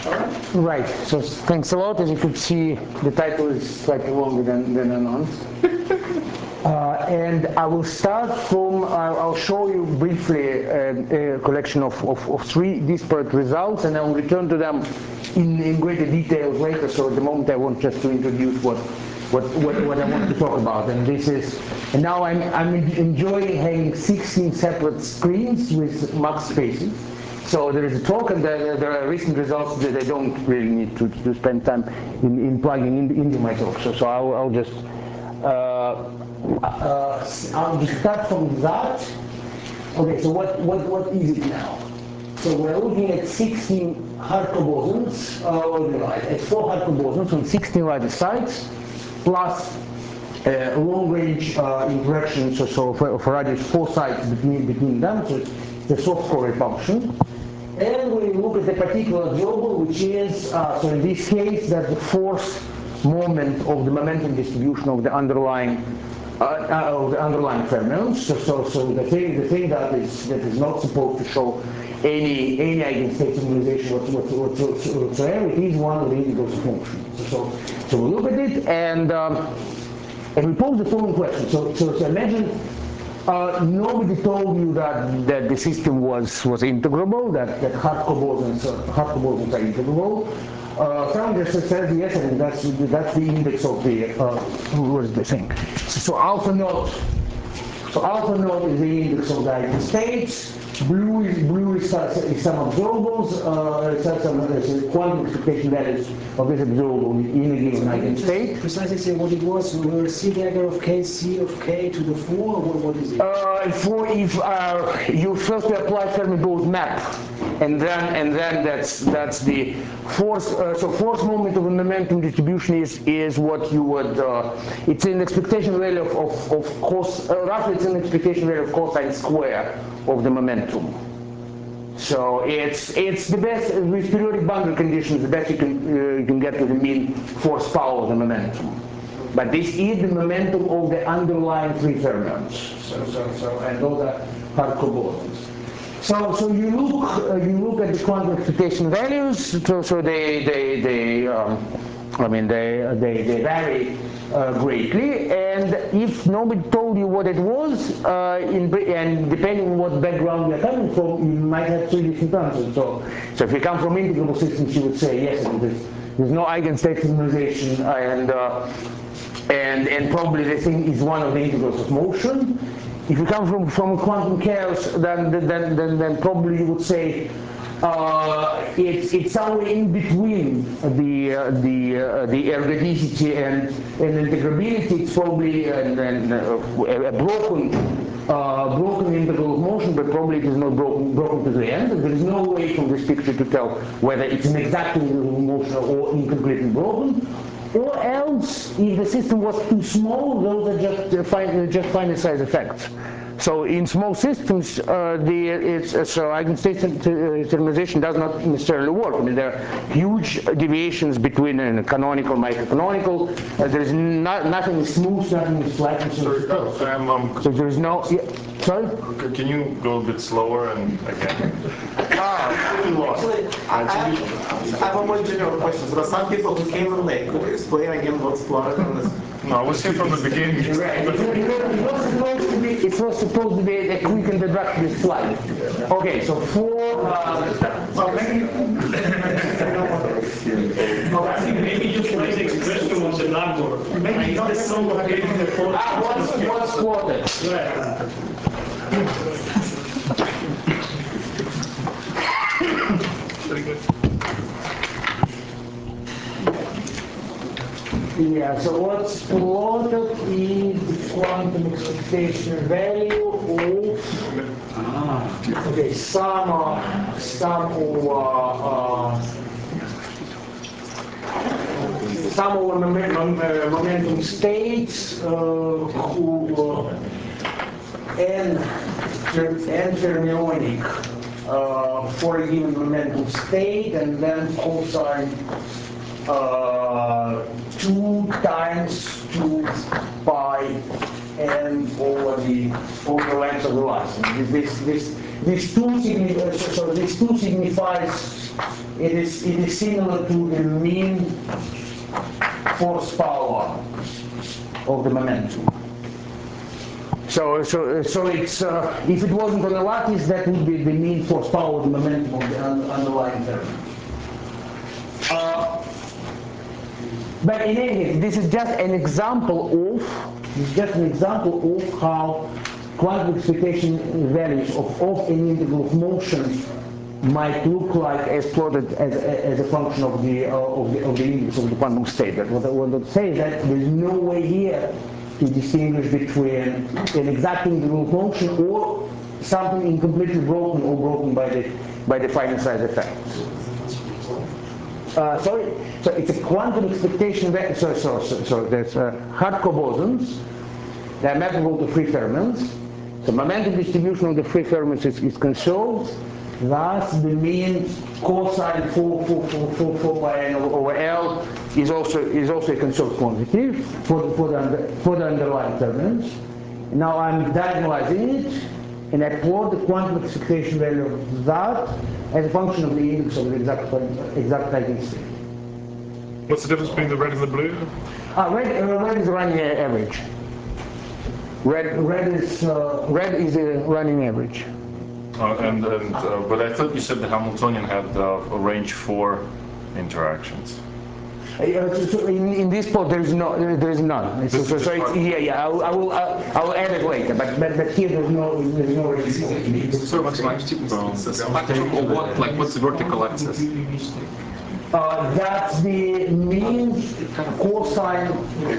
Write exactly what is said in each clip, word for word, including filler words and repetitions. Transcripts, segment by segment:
Right, so thanks a lot. As you could see, the title is slightly longer than, than announced. Uh, and I will start from, uh, I'll show you briefly a, a collection of, of, of three disparate results, and I'll return to them in, in greater detail later. So at the moment I want just to introduce what, what, what, what I want to talk about. And this is, and now I'm, I'm enjoying having sixteen separate screens with max spacing. So there is a talk, and there, there are recent results that I don't really need to, to spend time in, in plugging in, into my talk. So, so I'll, I'll just uh, uh, I'll just start from that. Okay, so what, what, what is it now? So we're looking at sixteen hardcore bosons, uh, right, at four hardcore bosons on sixteen lattice sites, plus uh, long-range uh, interactions, so, so for, for radius four sites between, between them, so it's the soft Corey function. And we look at the particular global, which is, uh, so in this case, that the force moment of the momentum distribution of the underlying uh, uh, of the underlying fermions. So, so, so the thing, the thing that is that is not supposed to show any any eigenstate symbolization whatsoever, it is one of the integrals of motion. So, so, so we look at it, and um, and we pose the following question. So, so, so imagine. Uh, nobody told you that, that the system was, was integrable, that, that hardcore bosons, uh, hardcore bosons are integrable. Uh, someone just says yes, and that's, that's the index of the, uh, what is the thing? So, so alpha naught, so alpha naught is the index of the eigenstates. Blue is blue is, is some observables, uh, some, some uh, quantum expectation values of this observable in a given eigenstate. Precisely say what it was. We will C dagger of k, C of k to the four. What, what is it? Uh, for if uh, you first apply Fermi-Bose map, and then and then that's that's the force. Uh, so force moment of a momentum distribution is is what you would. Uh, it's an expectation value of of, of cos. Uh, roughly, it's an expectation value of cosine square of the momentum. So it's it's the best with periodic boundary conditions. The best you can uh, you can get to the mean force power of the momentum. But this is the momentum of the underlying three fermions. So so so and those are hardcore bosons. So so you look uh, you look at the quantum expectation values. So so they they they. Um, I mean, they, they, they vary uh, greatly, and if nobody told you what it was, uh, in, and depending on what background you're coming from, you might have three different answers. So, so if you come from integrable systems, you would say, yes, there's, there's no eigenstate symbolization, and, uh, and, and probably the thing is one of the integrals of motion. If you come from, from quantum chaos, then, then, then, then probably you would say, Uh, it's it's somewhere in between the uh, the uh, the ergodicity and, and integrability. It's probably an, an, uh, a broken uh, broken integral of motion, but probably it is not broken broken to the end. There is no way from this picture to tell whether it's an exact integral of motion or incompletely broken. Or else, if the system was too small, those are just uh, fine, just finite size effects. So in small systems, uh, the it's uh, so eigenstate synchronization does not necessarily work. I mean, there are huge deviations between uh, canonical and microcanonical. Uh, there is not, nothing smooth, nothing flat. Sorry, um, um, so there is no. Yeah, sorry. Can you go a bit slower and again? Ah, actually, I, I, have, I have a more general question. So some people who came from late, could you explain again what's plotted on this? No, I was here from the beginning. Right. It's not supposed to be. It's not supposed to be a quick and deductive slide. Okay, so for. Uh, well, maybe. Well, I think maybe just write the expression on the blackboard. Maybe not so located in the phone. Ah, what's what's plotted? Right. Very good. Yeah, so what's plotted is the quantum expectation value of ah, okay, some uh, some of uh, uh, some of the momentum, uh, momentum states uh, who uh, n n fermionic uh, for a given momentum state, and then cosine uh, two times two pi n over the over the length of the line. This this this this two signifies so this two signifies it is it is similar to the mean force power of the momentum. So, so, so it's uh, if it wasn't on the lattice, that would be the mean force power of the momentum of the un underlying terminal. Uh, but in any case, this is just an example of this is just an example of how quantum expectation values of, of an integral of motion might look like as plotted as, as a function of the, uh, of the of the index of the quantum state. But what I want to say is that there is no way here to distinguish between an exact integral of motion or something incompletely broken or broken by the by the finite size effects. Uh, sorry, so it's a quantum expectation value. So, so, so, so there's uh, hardcore bosons. They are mappable to free fermions. The momentum distribution of the free fermions is, is conserved. Thus, the mean cosine four pi n over L is also is also a conserved quantity for the, for the, under, for the underlying terminals. Now I'm diagonalizing it, and I plot the quantum expectation value of that as a function of the index of the exact exact eigenstate. What's the difference between the red and the blue? Uh, red, uh, red is running average. Red, red is uh, red is a running average. Uh, and and uh, but I thought you said the Hamiltonian had uh, a range four interactions. Uh, so, so in, in this plot there is no there is none. So, so, so it's, yeah yeah I will I will I will add it later. But but, but here there's no there's no range four. So what's my spectrum or what? Like what's the vertical axis? Uh, that's the mean cosine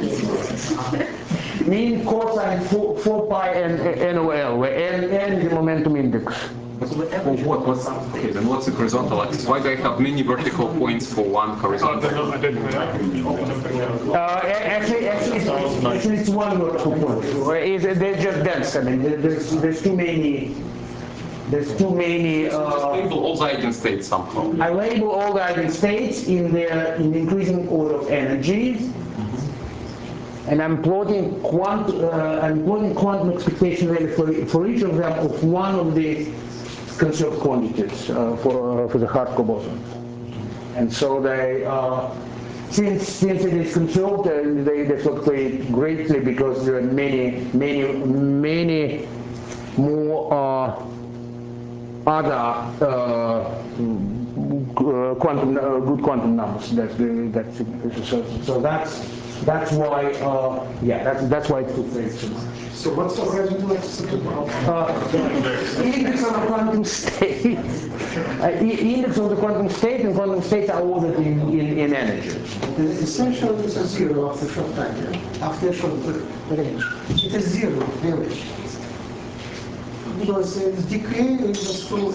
mean cosine four, four pi n n O L, where n, n is the momentum index. Well, what, what's, okay, then what's the horizontal axis? Why do I have many vertical points for one Oh, horizontal? I didn't open up again. Uh, actually, actually, it's, actually, it's one vertical point. It's, they're just dense. I mean, there's there's too many. There's too many. Just Uh, label all the eigenstates somehow. I label all the eigenstates in their in increasing order of energy, and I'm plotting quant uh, I'm plotting quantum expectation value for for each of them of one of the conserved quantities uh, for uh, for the hardcore boson. And so they uh, since since it is conserved, uh, they they fluctuate greatly because there are many many many more. Uh, other uh, quantum uh, good quantum numbers. That's the that's so, so that's that's why uh, yeah that's that's why it fluctuates so much. So what's the horizontal axis about? Uh, index of the quantum state. Uh, index of the quantum state and quantum states are ordered in, in, in energy. Essentially, it's a zero after short time, yeah? After short range. It is zero, average. Because uh, decay is to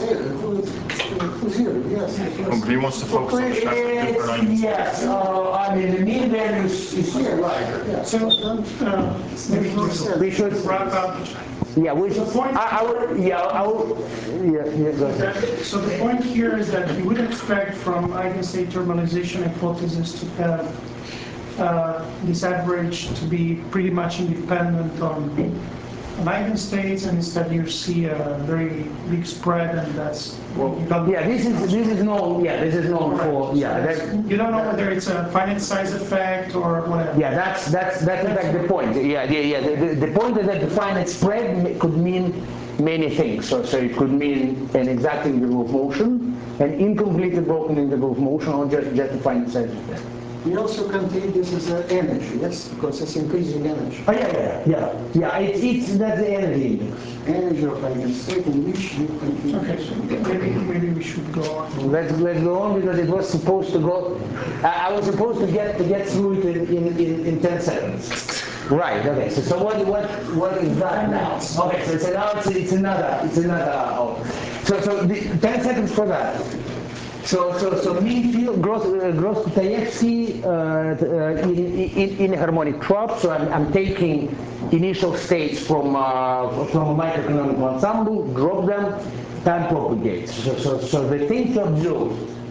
zero, yes. Oh, but he wants to focus on the fact that different It's, yes, uh, I mean the mean value is, is here, right? So, uh, maybe We should wrap up. yeah we The point- I, I would yeah I would yeah yeah go ahead. That- So the point here is that you would expect from eigenstate thermalization hypothesis to have uh, this average to be pretty much independent on, on eigenstates, and instead you see a very big spread, and that's well, you don't. Yeah, this is this is known. Yeah, this is known for yeah. That, You don't know whether it's a finite size effect or whatever. yeah, that's that's that's in fact the point. Yeah, yeah, yeah. The, the, the point is that the finite spread could mean many things. So, so it could mean an exact integral of motion, an incompletely broken integral of motion, or just just a finite size effect. We also can take this as an energy, yes, because it's increasing energy. Oh yeah, yeah, yeah, yeah. It's it's that's the energy index. Energy of eigenstate in which you can. Okay, so maybe maybe we should go on. Let's let's go on because it was supposed to go. I, I was supposed to get to get through it in in, in, in ten seconds. Right. Okay. So, so what what what is that now? Okay. So, so now it's it's another it's another. Oh. So so the, ten seconds for that. So so so mean field gross uh, gross Kutaevsky uh, uh, in, in in a harmonic trap. So I'm I'm taking initial states from uh, from a microeconomic ensemble, drop them, time propagates. So so so the thing to observe,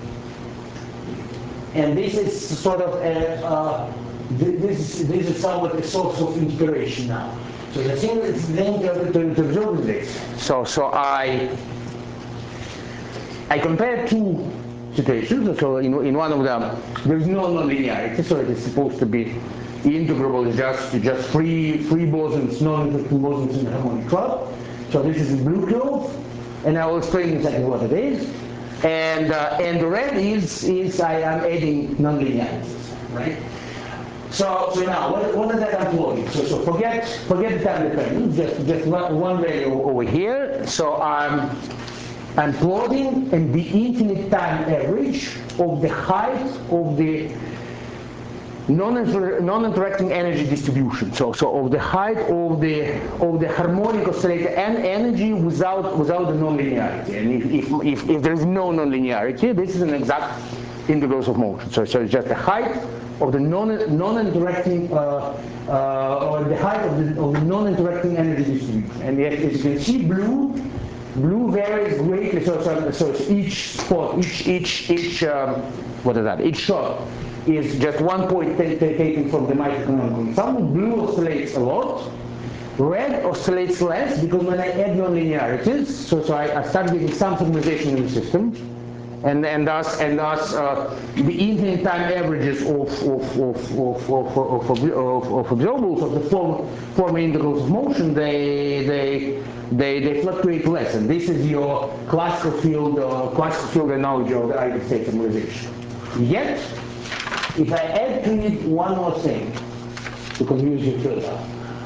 and this is sort of a, uh, this this is somewhat a source of inspiration now. So the thing the thing to, to, to observe is this. So so I I compare two situations. So in, in one of them, there is no nonlinearity, so it is supposed to be integrable is just just free free bosons, non-interacting bosons in the harmonic club. So this is the blue curve, and I will explain exactly what it is. And uh, and the red is is I am adding nonlinearities, right? So so now what what is that I'm plotting? So so forget forget the time dependence, just just one, one value over here. So I'm I'm plotting and the infinite time average of the height of the non-inter non-interacting energy distribution. So, so of the height of the of the harmonic oscillator and energy without without the nonlinearity. And if, if if if there is no nonlinearity, this is an exact integrals of motion. So so it's just the height of the non non-interacting uh, uh, or the height of the, of the non-interacting energy distribution. And yet, as you can see, blue. Blue varies greatly, so, so, so each spot, each, each, each, um, what is that? Each shot is just one point taken from the microcanonical ensemble. Blue oscillates a lot. Red oscillates less because when I add nonlinearities, so, so I, I start getting some synchronization in the system, and and thus and thus uh, the infinite time averages of of of of of, of, of, of observables of the form form integrals of motion they they They, they fluctuate less, and this is your classical field, uh, classical field analogy of the eigenstate normalization. Yet, if I add to it one more thing to confuse you further.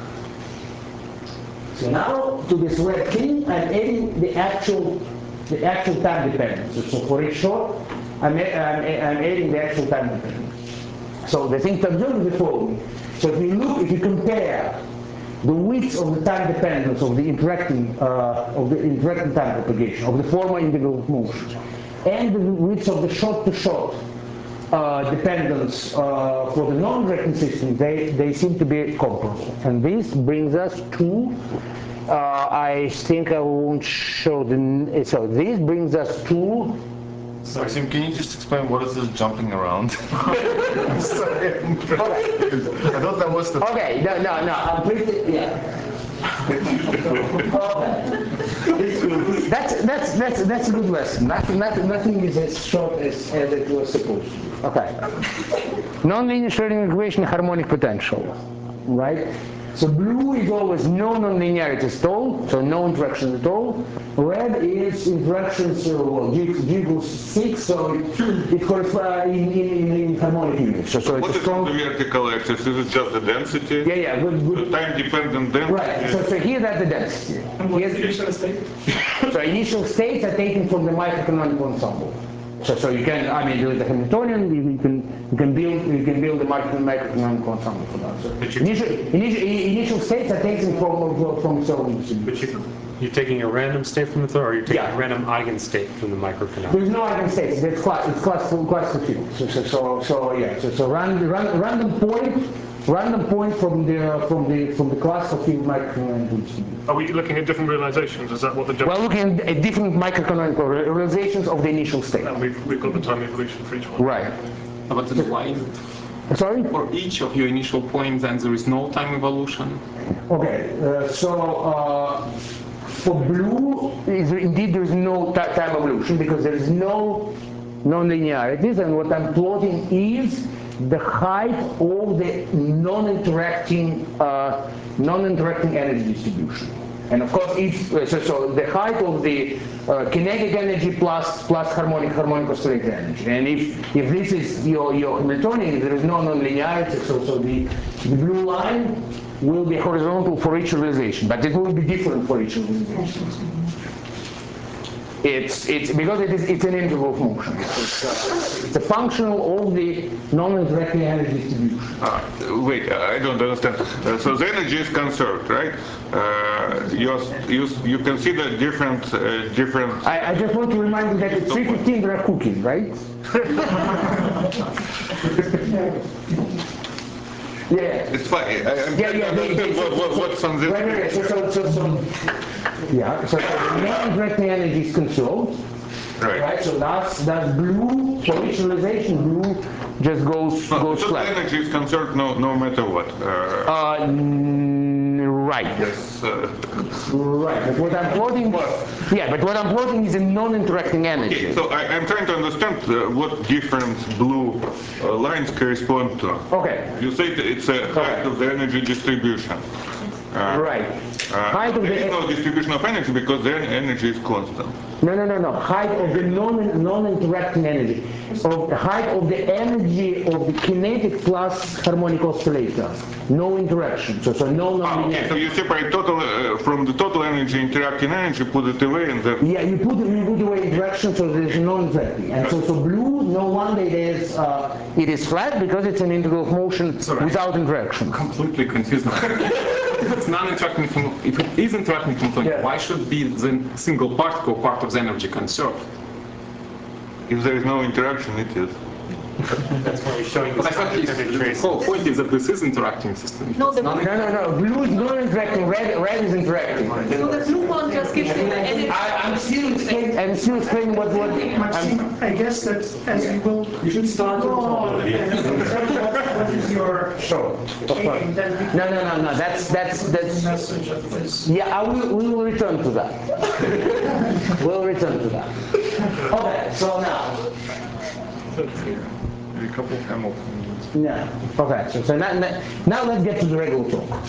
So now to this red thing, I'm adding the actual, the actual time dependence. So for each shot, I'm, I'm, I'm adding the actual time dependence. So the thing to observe is the following. So if you look, if you compare the width of the time dependence of the interacting uh, of the interacting time propagation of the former integral of motion, and the width of the shot-to-shot uh, dependence uh, for the non-interacting system, they they seem to be comparable. And this brings us to, uh, I think I won't show the. So this brings us to. Maxim, can you just explain what is this jumping around? I'm sorry, I'm I thought that was the... Okay, no, no, no, I'm pretty, yeah. that's, that's, that's, that's a good lesson. Nothing, nothing, nothing is as short as, as it was supposed to be. Okay. Non-linear Schrodinger equation, harmonic potential, right? So blue is always no nonlinearities at all, so no interactions at all. Red is interactions, uh, well, G, G equals six, so it, it corresponds in, in, in harmonic units. So, so what it's is strong. On the vertical axis? Is it just the density? Yeah, yeah, good, good. Time-dependent density? Right, so, so here that's the density. And what's the initial state? So initial states are taken from the microcanonical ensemble. So, so you can, I mean, do the Hamiltonian. You, you can, you can build, you can build the microcanonical ensemble for that. So initial, initial, initial states are taken from from several distributions. You're taking a random state from the third, or you're taking Yeah. a random eigenstate from the microcanonical? There's no eigenstates. That's class. It's classical classical field. So, so, so, so yeah. So, so random, random, random point, random point from the from the from the classical field microcanonical distribution. Are we looking at different realizations? Is that what the jump? We're looking at different microcanonical realizations of the initial state. And we've, we've got the time evolution for each one. Right. But then why is it? Sorry? For each of your initial points, then there is no time evolution? Okay, uh, so uh, for blue, is, indeed there is no time evolution because there is no non-linearities, and what I'm plotting is the height of the non-interacting uh, non-interacting energy distribution. And of course, if uh, so, so the height of the uh, kinetic energy plus plus harmonic harmonic oscillator energy. And if if this is your your Hamiltonian, there is no nonlinearity. So so the the blue line will be horizontal for each realization, but it will be different for each realization. It's it's because it is it's an integral of motion. It's, uh, it's a functional of the non-interacting energy distribution. Uh, wait, uh, I don't understand. Uh, so the energy is conserved, right? Uh, you, you you consider different uh, different. I, I just want to remind you that at three fifteen there are cookies, right? Yeah. It's fine. I, I'm Yeah, yeah. They, they, what, what, what's on this? Right, right, so, so, so, so, yeah. So, so the non-interacting energy is conserved. Right. Right. So that's that's blue. For each realization, blue just goes No, goes so flat. energy is conserved no no matter what. Uh, Uh, Right. Yes. Uh, Right. But what I'm plotting, yeah, but what I'm plotting is a non-interacting energy. okay, so I, I'm trying to understand uh, what different blue uh, lines correspond to. Okay. You said it's a height of the energy distribution. Uh, Right. Uh, Height of there the is no distribution of energy because the energy is constant. No, no, no, no. Height of the non, non-interacting energy. Of the height of the energy of the kinetic plus harmonic oscillator. No interaction. So, so no Ah, okay, so nonlinearity. you separate total uh, from the total energy, interacting energy, put it away, and then. Yeah, you put you put away interaction, so there's non-interacting. And so, so blue, no wonder it is uh, it is flat because it's an integral of motion Sorry. without interaction. Completely confused now. If it's non-interacting, if it is interacting Hamiltonian, Yeah. why should be the single particle part of the energy conserved? If there is no interaction, it is. That's why he's showing But I this thought independent the trace. whole point is that this is interacting system. No, the, No, no, no. Blue is non-interacting. Red, red is interacting. so the blue one just gives you the energy. I, I'm still explaining. I'm still explaining what what. Maxime, I'm, I guess that as you will. You should start with what is your sure. aim, then we No, no, no, no. That's that's can that's. message of this. Yeah, I will. We will return to that. We'll return to that. Okay. So now. A couple of Hamiltonians. Yeah. Okay. So, so now, now now let's get to the regular talk.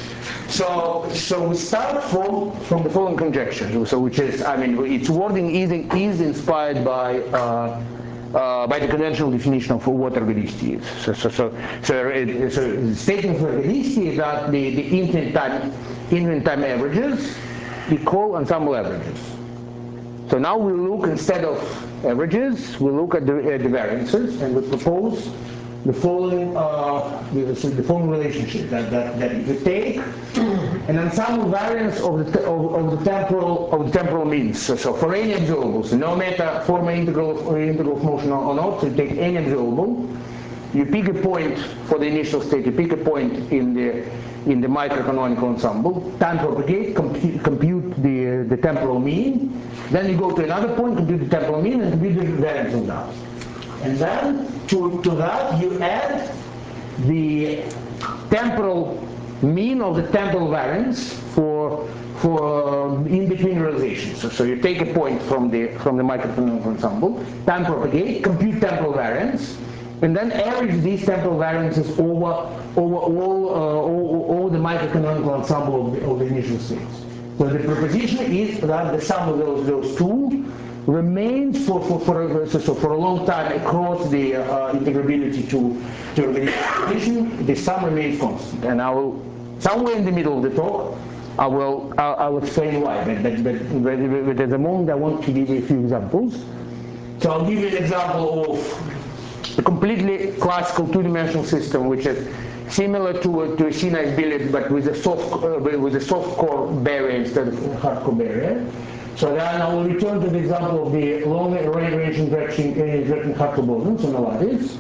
So so we start from from the following conjecture. So which is, I mean, its wording is is inspired by. Uh, Uh, by the conventional definition of what ergodicity is. So, so, so, so, it, so the statement for ergodicity is that the, the infinite time, infinite time averages equal ensemble averages. So now we look, instead of averages, we look at the, at the variances, and we propose the following, uh, the, the following relationship, that, that, that if you take an ensemble variance of the, of, of the temporal of the temporal means, so, so for any observable, so no matter form an integral, or integral of motion or not, so you take any observable, you pick a point for the initial state, you pick a point in the in the microcanonical ensemble, time propagate, compute, compute the the temporal mean, then you go to another point, compute the temporal mean, and compute the variance of that. And then to, to that you add the temporal mean of the temporal variance for for uh, in between realizations. So, so you take a point from the from the microcanonical ensemble, time propagate, compute temporal variance, and then average these temporal variances over over all uh, all, all the microcanonical ensemble of the, of the initial states. So the proposition is that the sum of those those two remains for for for a, so, so for a long time across the uh, integrability to to the condition. The sum remains constant, and I will somewhere in the middle of the talk I will I'll, I'll explain why. But but, but, but, but at the moment I want to give you a few examples. So I'll give you an example of a completely classical two-dimensional system, which is similar to a, to a C-nice billiard, but with a soft uh, with a soft core barrier instead of a hard core barrier. So then I will return to the example of the long range interaction interaction hard core bosons, so Novartis.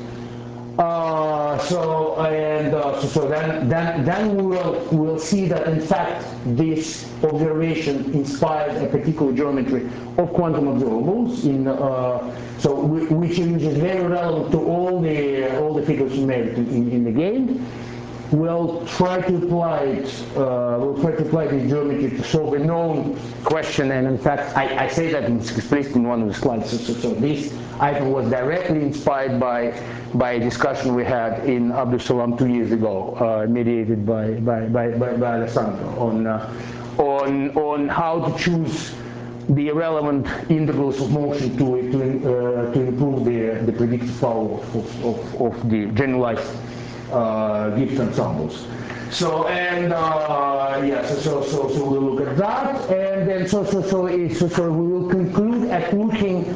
Uh, so and uh, so, so then then then we will will see that in fact this observation inspires a particular geometry of quantum observables in uh, so which is very relevant to all the all the figures inherited in, in the game. We'll try to apply it. Uh, we'll try to apply this geometry to solve a known question, and in fact, I, I say that explicitly in one of the slides. So, so, so this item was directly inspired by by a discussion we had in Abdus Salam two years ago, uh, mediated by by by, by, by Alessandro on uh, on on how to choose the relevant integrals of motion to to uh, to improve the the predictive power of of, of the generalized Uh, Gibbs ensembles. So and uh, yeah, so, so so so we'll look at that, and then so so so so, so we will conclude at looking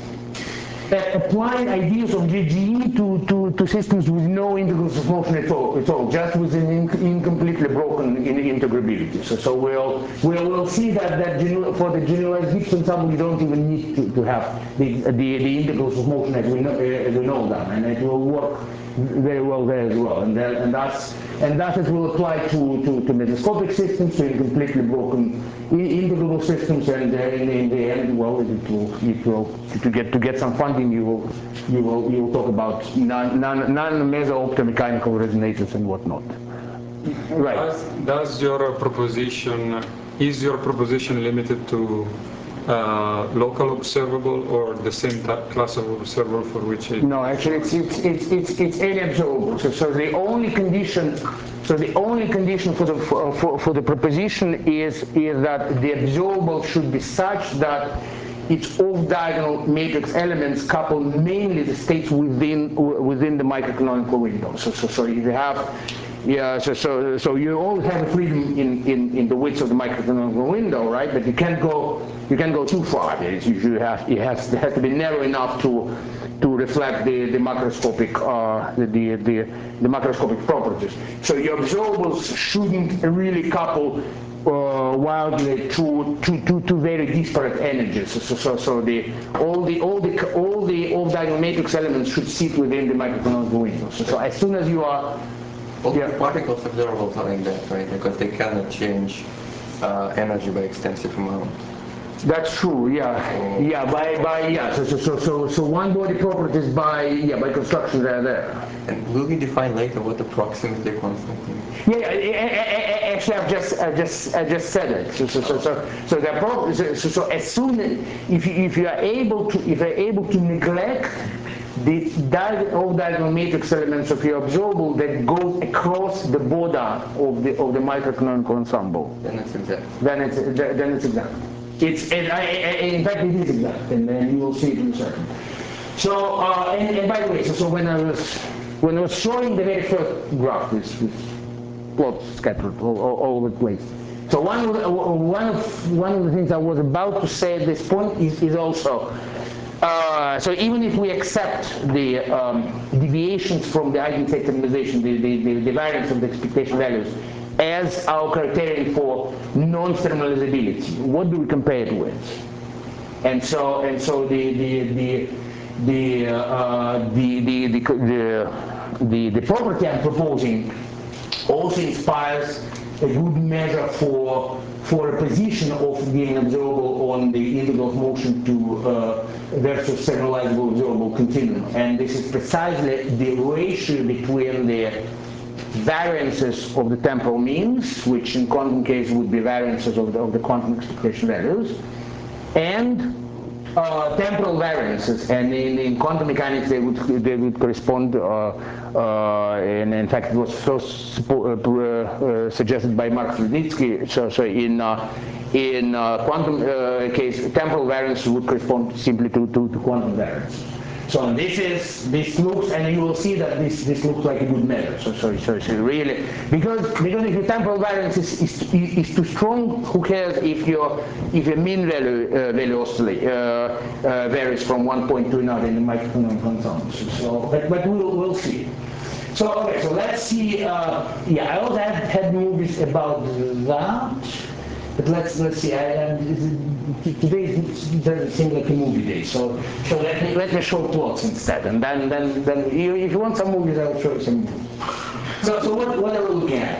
at applying ideas of G G E to, to, to systems with no integrals of motion at all, at all just with an in, incompletely broken in integrability. So, so we'll, we'll we'll see that that genu for the generalized Gibbs ensemble you don't even need to, to have the, the the integrals of motion as we know uh, as we know them, and it will work very well there as well, and then, and that's and that it will apply to to, to mesoscopic systems, to completely broken integrable systems, and uh, in, in the end, well, it will it will to get to get some funding, you will you will you will talk about non non non meso optomechanical resonators and whatnot. Right. Does, does your proposition, is your proposition limited to uh, local observable or the same type, class of observable for which it... No, actually it's, it's, it's, it's, it's any observable. So, so the only condition, so the only condition for the, for, for, for the proposition is, is that the observable should be such that its off-diagonal matrix elements couple mainly the states within within the microcanonical window. So, so, so you have, yeah, so, so, so you always have a freedom in, in, in the width of the microcanonical window, right? But you can't go you can't go too far. It's usually have it has, it has to be narrow enough to to reflect the the macroscopic uh, the, the the the macroscopic properties. So your observables shouldn't really couple Uh, wildly to to to to very disparate energies. So so so the all the all the all the all diagonal matrix elements should sit within the microcanonical window. So, so as soon as you are, all yeah. the particles observables are like that, right? Because they cannot change uh, energy by extensive amount. That's true, yeah, yeah. By by yeah. So so so so so one body properties by yeah by construction they are there. And will we define later what the proximately constant is? Yeah, yeah, actually, I've just, I just, I just said it. So, so, so, so, so, the pro so, so, so as soon as if you, if you are able to, if you're able to neglect the all diagonal matrix elements of your observable that goes across the border of the of the microcanonical ensemble, then it's exact. Then it's then it's exact. It's and I, I, in fact it is exact, and then you will see it in a second. So, uh, and, and by the way, so, so when I was when I was showing the very first graph, this, this plots scattered all, all, all over the place. So one of, the, one of one of the things I was about to say at this point is, is also uh, so even if we accept the um, deviations from the eigenstate thermalization, the, the, the, the variance of the expectation values, as our criterion for non-thermalizability, what do we compare it with? And so and so the the the the uh, the, the, the, the the the property I'm proposing also inspires a good measure for for a position of being observable on the integral of motion to uh, versus generalizable observable continuum. And this is precisely the ratio between the variances of the temporal means, which in quantum case would be variances of the, of the quantum expectation values, and uh, temporal variances, and in, in quantum mechanics they would they would correspond, uh, uh, and in fact it was first uh, uh, suggested by Mark Sleditsky. So, so in uh, in uh, quantum uh, case, temporal variance would correspond simply to, to, to quantum variance. So this is this looks, and you will see that this this looks like a good measure. So so so, so really, because because if your temporal variance is, is is too strong, who cares if your if your mean value uh, value oscillate uh, uh, varies from one point to another in the microcanonical ensemble. So but but we'll we'll see. So okay, so let's see. Uh, yeah, I also had, had movies about that. But let's let's see. I, I, today it doesn't seem like a movie day, so so let me let me show plots instead, and then then then you, if you want some movies, I'll show you some movies. So so what what are we looking at?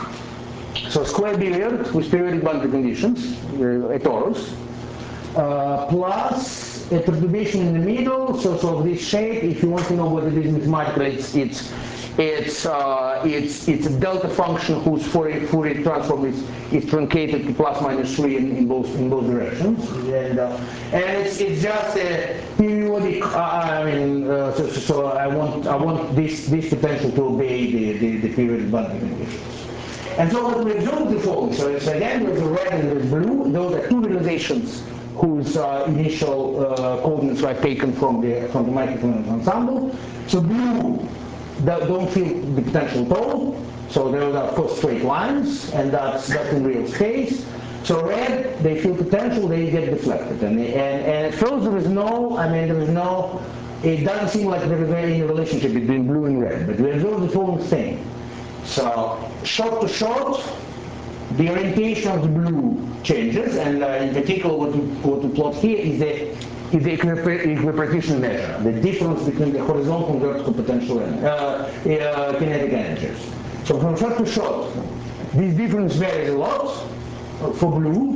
So square billiard with periodic boundary conditions, uh, a torus, uh, plus a perturbation in the middle. So so of this shape. If you want to know what it is mathematically, it's it's It's uh, it's it's a delta function whose Fourier, Fourier transform is, is truncated to plus minus three in, in both in both directions, and uh, and it's it's just a periodic. Uh, I mean, uh, so, so I want I want this this potential to obey the the, the periodic boundary conditions. And so what we observe the following. So it's again with the red and the blue. Those are two realizations whose uh, initial uh, coordinates were taken from the from the microcanonical ensemble. So blue don't feel the potential at all, so those are first straight lines, and that's that's in real space. So red, they feel potential, they get deflected, and they, and and at first there is no, I mean there is no, it doesn't seem like there is any relationship between blue and red, but we observe the following thing. So short to short, the orientation of the blue changes, and uh, in particular what we, what we plot here is the is the equipartition measure, the difference between the horizontal and vertical potential uh, uh, kinetic energies. So from short to short, this difference varies a lot for blue,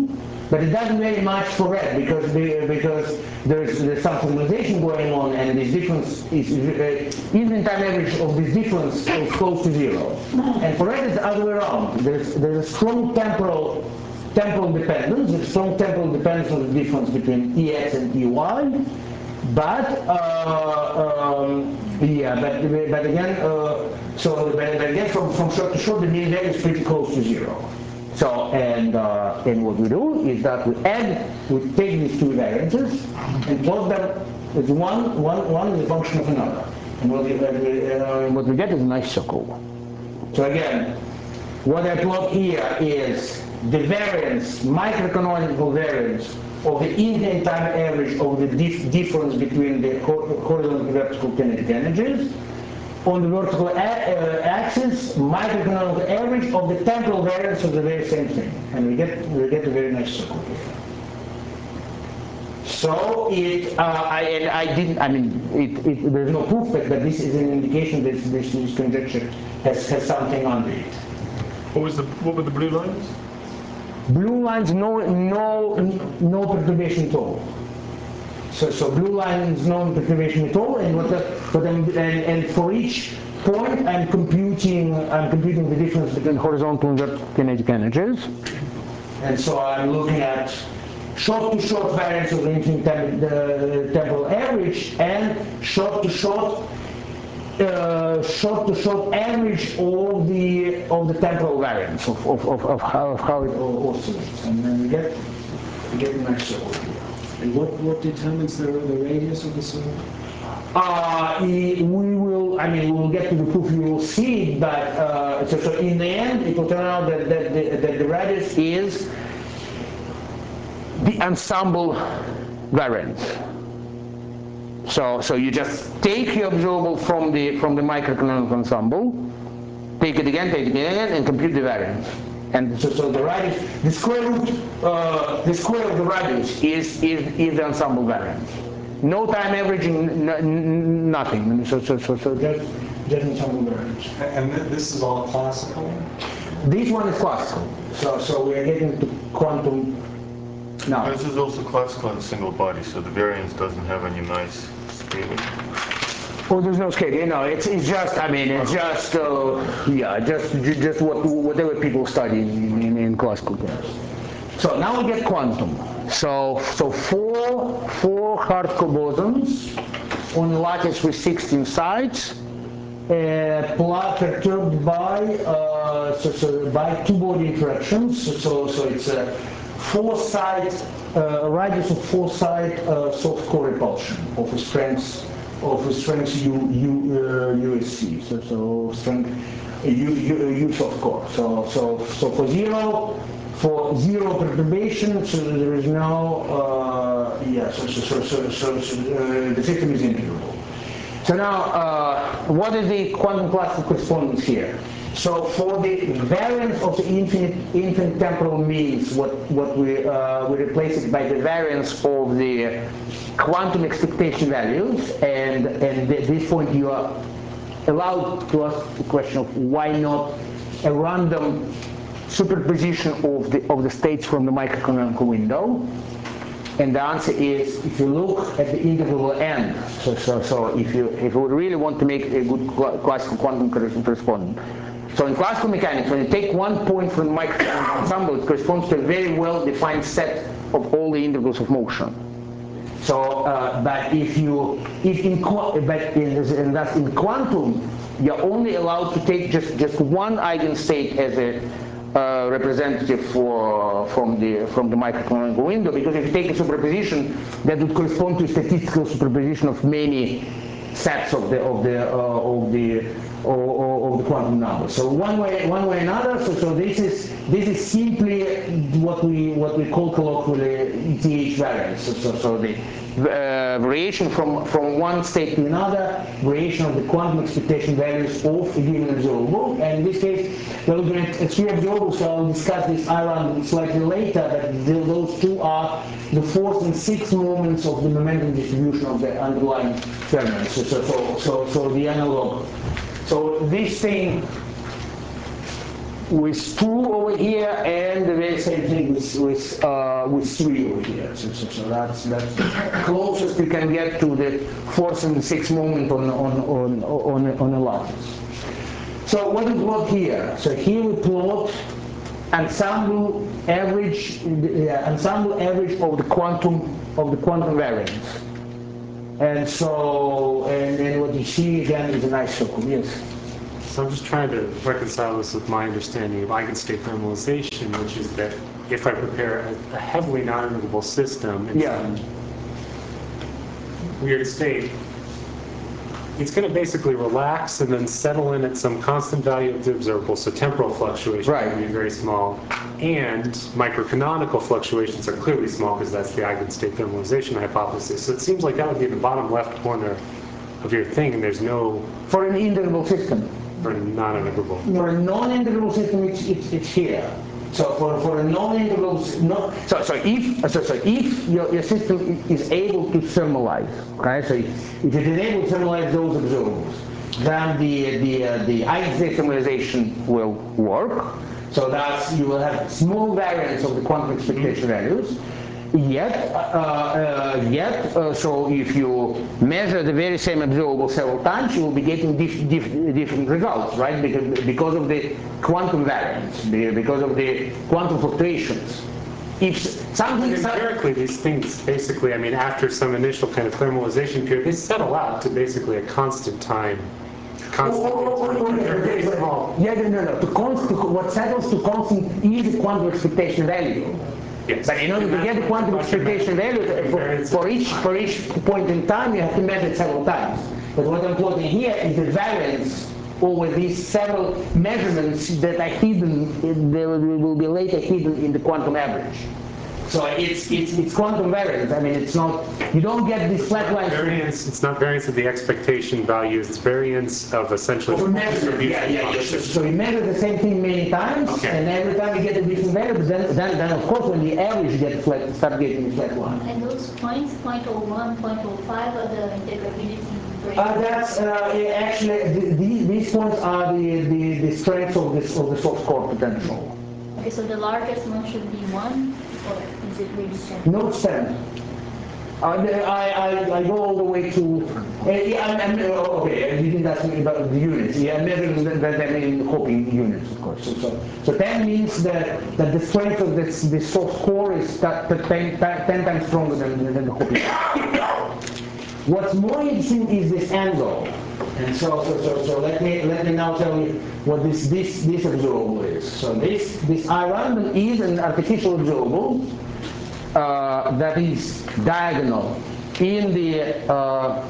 But it doesn't very much for red because the, because there's, there's some formalization going on, and this difference is uh, even time average of this difference is close to zero. And for red it's the other way around. There's there's a strong temporal temporal dependence. There's strong temporal dependence on the difference between E X and E Y. But uh, um, yeah, but but again, uh, so but, but again from from short to short, the mean value is pretty close to zero. So, and, uh, and what we do is that we add, we take these two variances and plot them as one, one, one is a function of another. And what we, uh, what we get is a nice circle. So again, what I plot here is the variance, microeconomical variance of the infinite time average of the dif difference between the horizontal and vertical kinetic energies. On the vertical a uh, axis, microeconomic average of the temporal variance of the very same thing, and we get we get a very nice circle here. So it, uh, I and I didn't. I mean, it, it, there's no proof, but, but this is an indication that this, this conjecture has has something under it. What was the what were the blue lines? Blue lines, no no no perturbation at all. So, so blue line is no perturbation at all, and what, the, what I'm, and, and for each point I'm computing I'm computing the difference between horizontal and vertical kinetic energies, and so I'm looking at short-to-short variance of the infinite tem the temporal average and short-to-short uh, short-to-short average of the of the temporal variance of, of, of, of how of how it all oscillates, and then we get we get a nice circle here. And what, what determines the, the radius of the circle? Uh, we will, I mean, we will get to the proof, you will see it, but uh, so, so in the end, it will turn out that, that, that, that the radius is the ensemble variance. So, so you just take your observable from the, from the microeconomic ensemble, take it again, take it again, and compute the variance. And so, so the radius, the square root, uh, the square of the radius is, is, is the ensemble variance. No time averaging, n nothing. So, so, so, so just, just ensemble variance. And this is all classical? This one is classical. So, so we are getting to quantum now. This is also classical in single body, so the variance doesn't have any nice scaling. Oh, there's no scale. You know, it's it's just. I mean, it's just. Uh, yeah, just just what whatever people study in, in, in classical terms. So now we get quantum. So so four four hardcore bosons on a lattice with sixteen sides, uh, plus perturbed by uh, so, so by two body interactions. So so it's a four side uh, radius of four side uh, soft core repulsion of a strength. Of strength U, U, uh, U S C, so, so strength U, U, U soft core. So, so, so for zero, for zero perturbation, so there is no, uh, yeah, so, so, so, so, so, so uh, the system is integrable. So now, uh, what is the quantum classical correspondence here? So for the variance of the infinite, infinite temporal means, what, what we, uh, we replace it by the variance of the quantum expectation values, and, and at this point you are allowed to ask the question of why not a random superposition of the, of the states from the microeconomic window. And the answer is, if you look at the integral n, so, so, so if you if you really want to make a good classical quantum correspondence. So in classical mechanics, when you take one point from the microeconomic ensemble, it corresponds to a very well-defined set of all the integrals of motion. So, uh, but if you, if in, but in, and thus in quantum, you're only allowed to take just just one eigenstate as a Uh, representative for from the from the microeconomic window, because if you take a superposition, that would correspond to a statistical superposition of many sets of the of the uh, of the uh, of the quantum numbers. So one way one way or another. So, so this is this is simply what we what we call colloquially E T H variance. So, so, so the uh, variation from from one state to another, variation of the quantum expectation values of a given observable. And in this case, we're looking at, at three observables. So I'll discuss this iron slightly later. But the, those two are the fourth and sixth moments of the momentum distribution of the underlying fermions. So, so, so, so, so the analog. So this thing, with two over here, and the very same thing with with uh, with three over here. So, so, so that's that's closest you can get to the fourth and sixth moment on on on on on a lattice. So what we plot here? So here we plot ensemble average, uh, ensemble average of the quantum of the quantum variance. And so, and then what you see again is a nice circle. Yes. So I'm just trying to reconcile this with my understanding of eigenstate thermalization, which is that if I prepare a, a heavily non-integrable system in Yeah. some weird state, it's going to basically relax and then settle in at some constant value of the observable, so temporal fluctuations Right. are going to be very small, and microcanonical fluctuations are clearly small because that's the eigenstate thermalization hypothesis. So it seems like that would be the bottom left corner of your thing, and there's no... For an integrable system. For a non-integrable. For a non-integrable system, it's, it's, it's here. So for, for a non-integral, no, so, so if so, so if your, your system is able to thermalize, okay, so if it is able to thermalize those observables, then the the uh, the eigenstate thermalization will work. So that you will have small variance of the quantum expectation values. Yet, uh, uh, yet, uh, so if you measure the very same observable several times, you will be getting dif dif different results, right? Because, because of the quantum variance, the, because of the quantum fluctuations. If something empirically, these things basically, I mean, after some initial kind of thermalization period, they settle out to basically a constant time. Constant. Oh, oh, oh, oh, yeah, yeah, yeah, no, no. To constant, what settles to constant is the quantum expectation value. Yes. But in order to get the quantum expectation value for, for each for each point in time, you have to measure it several times. But what I'm plotting here is the variance over these several measurements that are hidden, in, they will, will be later hidden in the quantum average. So it's it's it's quantum variance. I mean, it's not. You don't get this flat line. Variance. It's not variance of the expectation values. It's variance of essentially. Of measure. Yeah, yeah, yeah. So, so you measure the same thing many times, okay. And every time you get a different value. But then, then, then of course, when the average you get flat, start getting a flat line. And those points, zero point zero one, zero point zero five, are the integrability break. Uh, that's uh, actually the, the, these points are the the, the strength of this of the source core potential. Okay, so the largest one should be one. Or is it really ten? No, it's ten. Uh, I, I, I go all the way to, uh, yeah, I'm, I'm, uh, okay, you didn't ask me about the units. Yeah, I'm measuring that, that I mean Hoping units, of course. So, so, so ten means that, that the strength of this, this source core is ten, ten, ten times stronger than, than the Hoping. What's more interesting is this angle. And so, so, so, so let me let me now tell you what this this this observable is. So this this I random is an artificial observable uh, that is diagonal in the uh,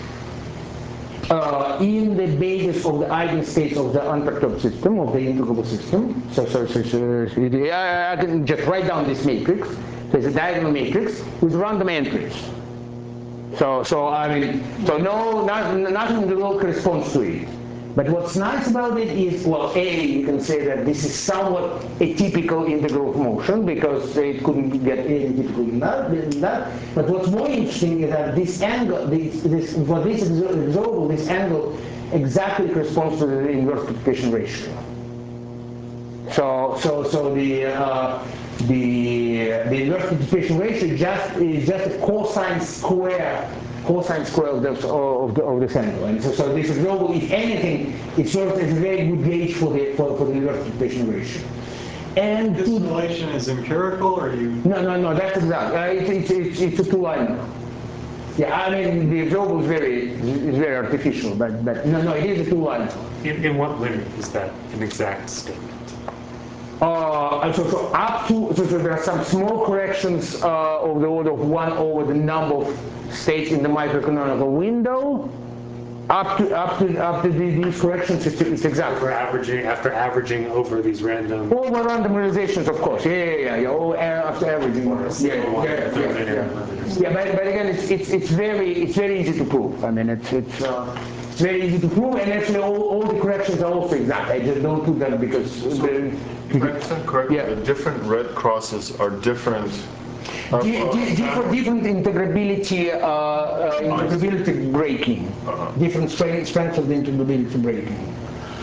uh, in the basis of the eigenstates of the unperturbed system, of the integrable system. So, so, so, so, so I, I can just write down this matrix. There's a diagonal matrix with random entries. So, so I mean, so no, nothing, nothing in the world corresponds to it. But what's nice about it is, well, A, you can say that this is somewhat atypical integral of motion because it couldn't get any typical in that, in that. But what's more interesting is that this angle, this, this, for this observable, this angle exactly corresponds to the inverse propagation ratio. So, so, so the uh, the the inverse participation ratio just is just a cosine square, cosine square of the of the of this angle. And so, so this is global. If anything, it serves as a very good gauge for the for, for the inverse participation ratio. And this relation is empirical, or you? No, no, no. That's exact. Uh, it's, it's it's it's a two-liner. Yeah, I mean the observable is very is very artificial, but but no, no, it is a two-liner. In, in what limit is that an exact statement? Uh, so, so up to, so, so there are some small corrections uh, of the order of one over the number of states in the microcanonical window. Up to up to up to the, these corrections, it's, it's exact. After averaging, after averaging over these random. Over randomizations, of course. Yeah, yeah, yeah. yeah. Oh, after averaging. Yeah, yeah, yeah, yeah, yeah. Yeah, but, but again, it's it's it's very it's very easy to prove. I mean, it's it's. Uh, It's very easy to prove, and actually all, all the corrections are also exact. I just don't put them because... So, if I understand correctly, yeah. The different red crosses are different... Uh, D different, different integrability, uh, uh, integrability breaking. Uh-huh. Different strength, strengths of the integrability breaking.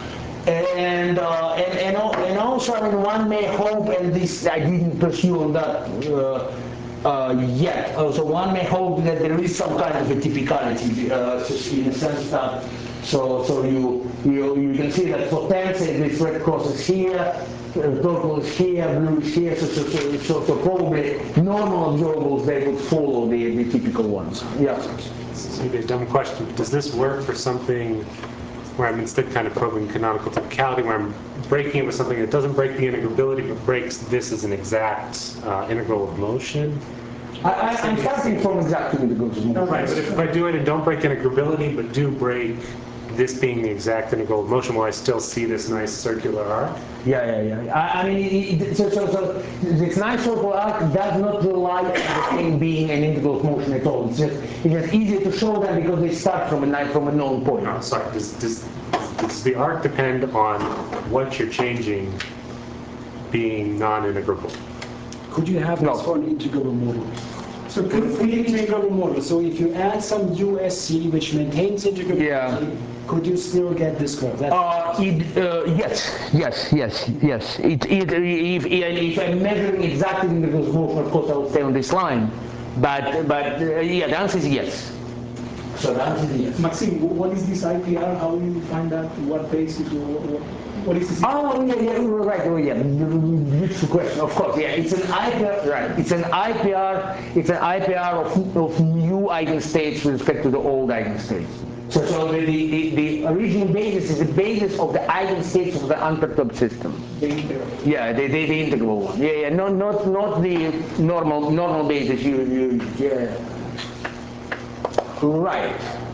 And, uh, and, and, al- and also, I mean, one may hope, and this I didn't pursue on that uh, uh, yet, uh, so one may hope that there is some kind of a typicality, uh, so in a sense that, so, so you, you, you can see that for tensor, this red cross is here, uh, purple is here, blue is here, so, so, so, so, so probably normal observables, they would follow the, the typical ones. Yeah. This may be a dumb question, but does this work for something where I'm instead kind of probing canonical typicality, where I'm breaking it with something that doesn't break the integrability, but breaks this as an exact uh, integral of motion? I, I, I'm starting from exactly the goals of motion. Right, but if I do it and don't break integrability, but do break this being the exact integral of motion, will I still see this nice circular arc? Yeah, yeah, yeah. I, I mean, it, it, so, so, so this nice circular arc does not rely on the thing being an integral of motion at all. It's just, it's just easier to show that because they start from a from a known point. No, sorry. Does, does, does the arc depend on what you're changing being non-integrable? Could you have No. this for an integrable model? So For could an integrable model, so if you add some U S C which maintains integrability, Yeah. could you still get this curve? That's Uh, it, uh, yes, yes, yes, yes. It, it, if, if I'm measuring exactly the integral of motion, of course I will stay on this line. But, but uh, yeah, the answer is yes. So the answer is yes. Maxime, what is this I P R? How do you find out what basis or what, what is this? Oh, yeah, yeah, you're right. Oh, yeah. Beautiful question. Of course, yeah. It's an I P R, right? It's an I P R. It's an I P R of, of new eigenstates with respect to the old eigenstates. So, so the, the, the original basis is the basis of the eigenstates of the unperturbed system. The integral. Yeah, the, the, the integral one. Yeah, yeah. No, not not the normal normal basis. You, you, yeah. Right.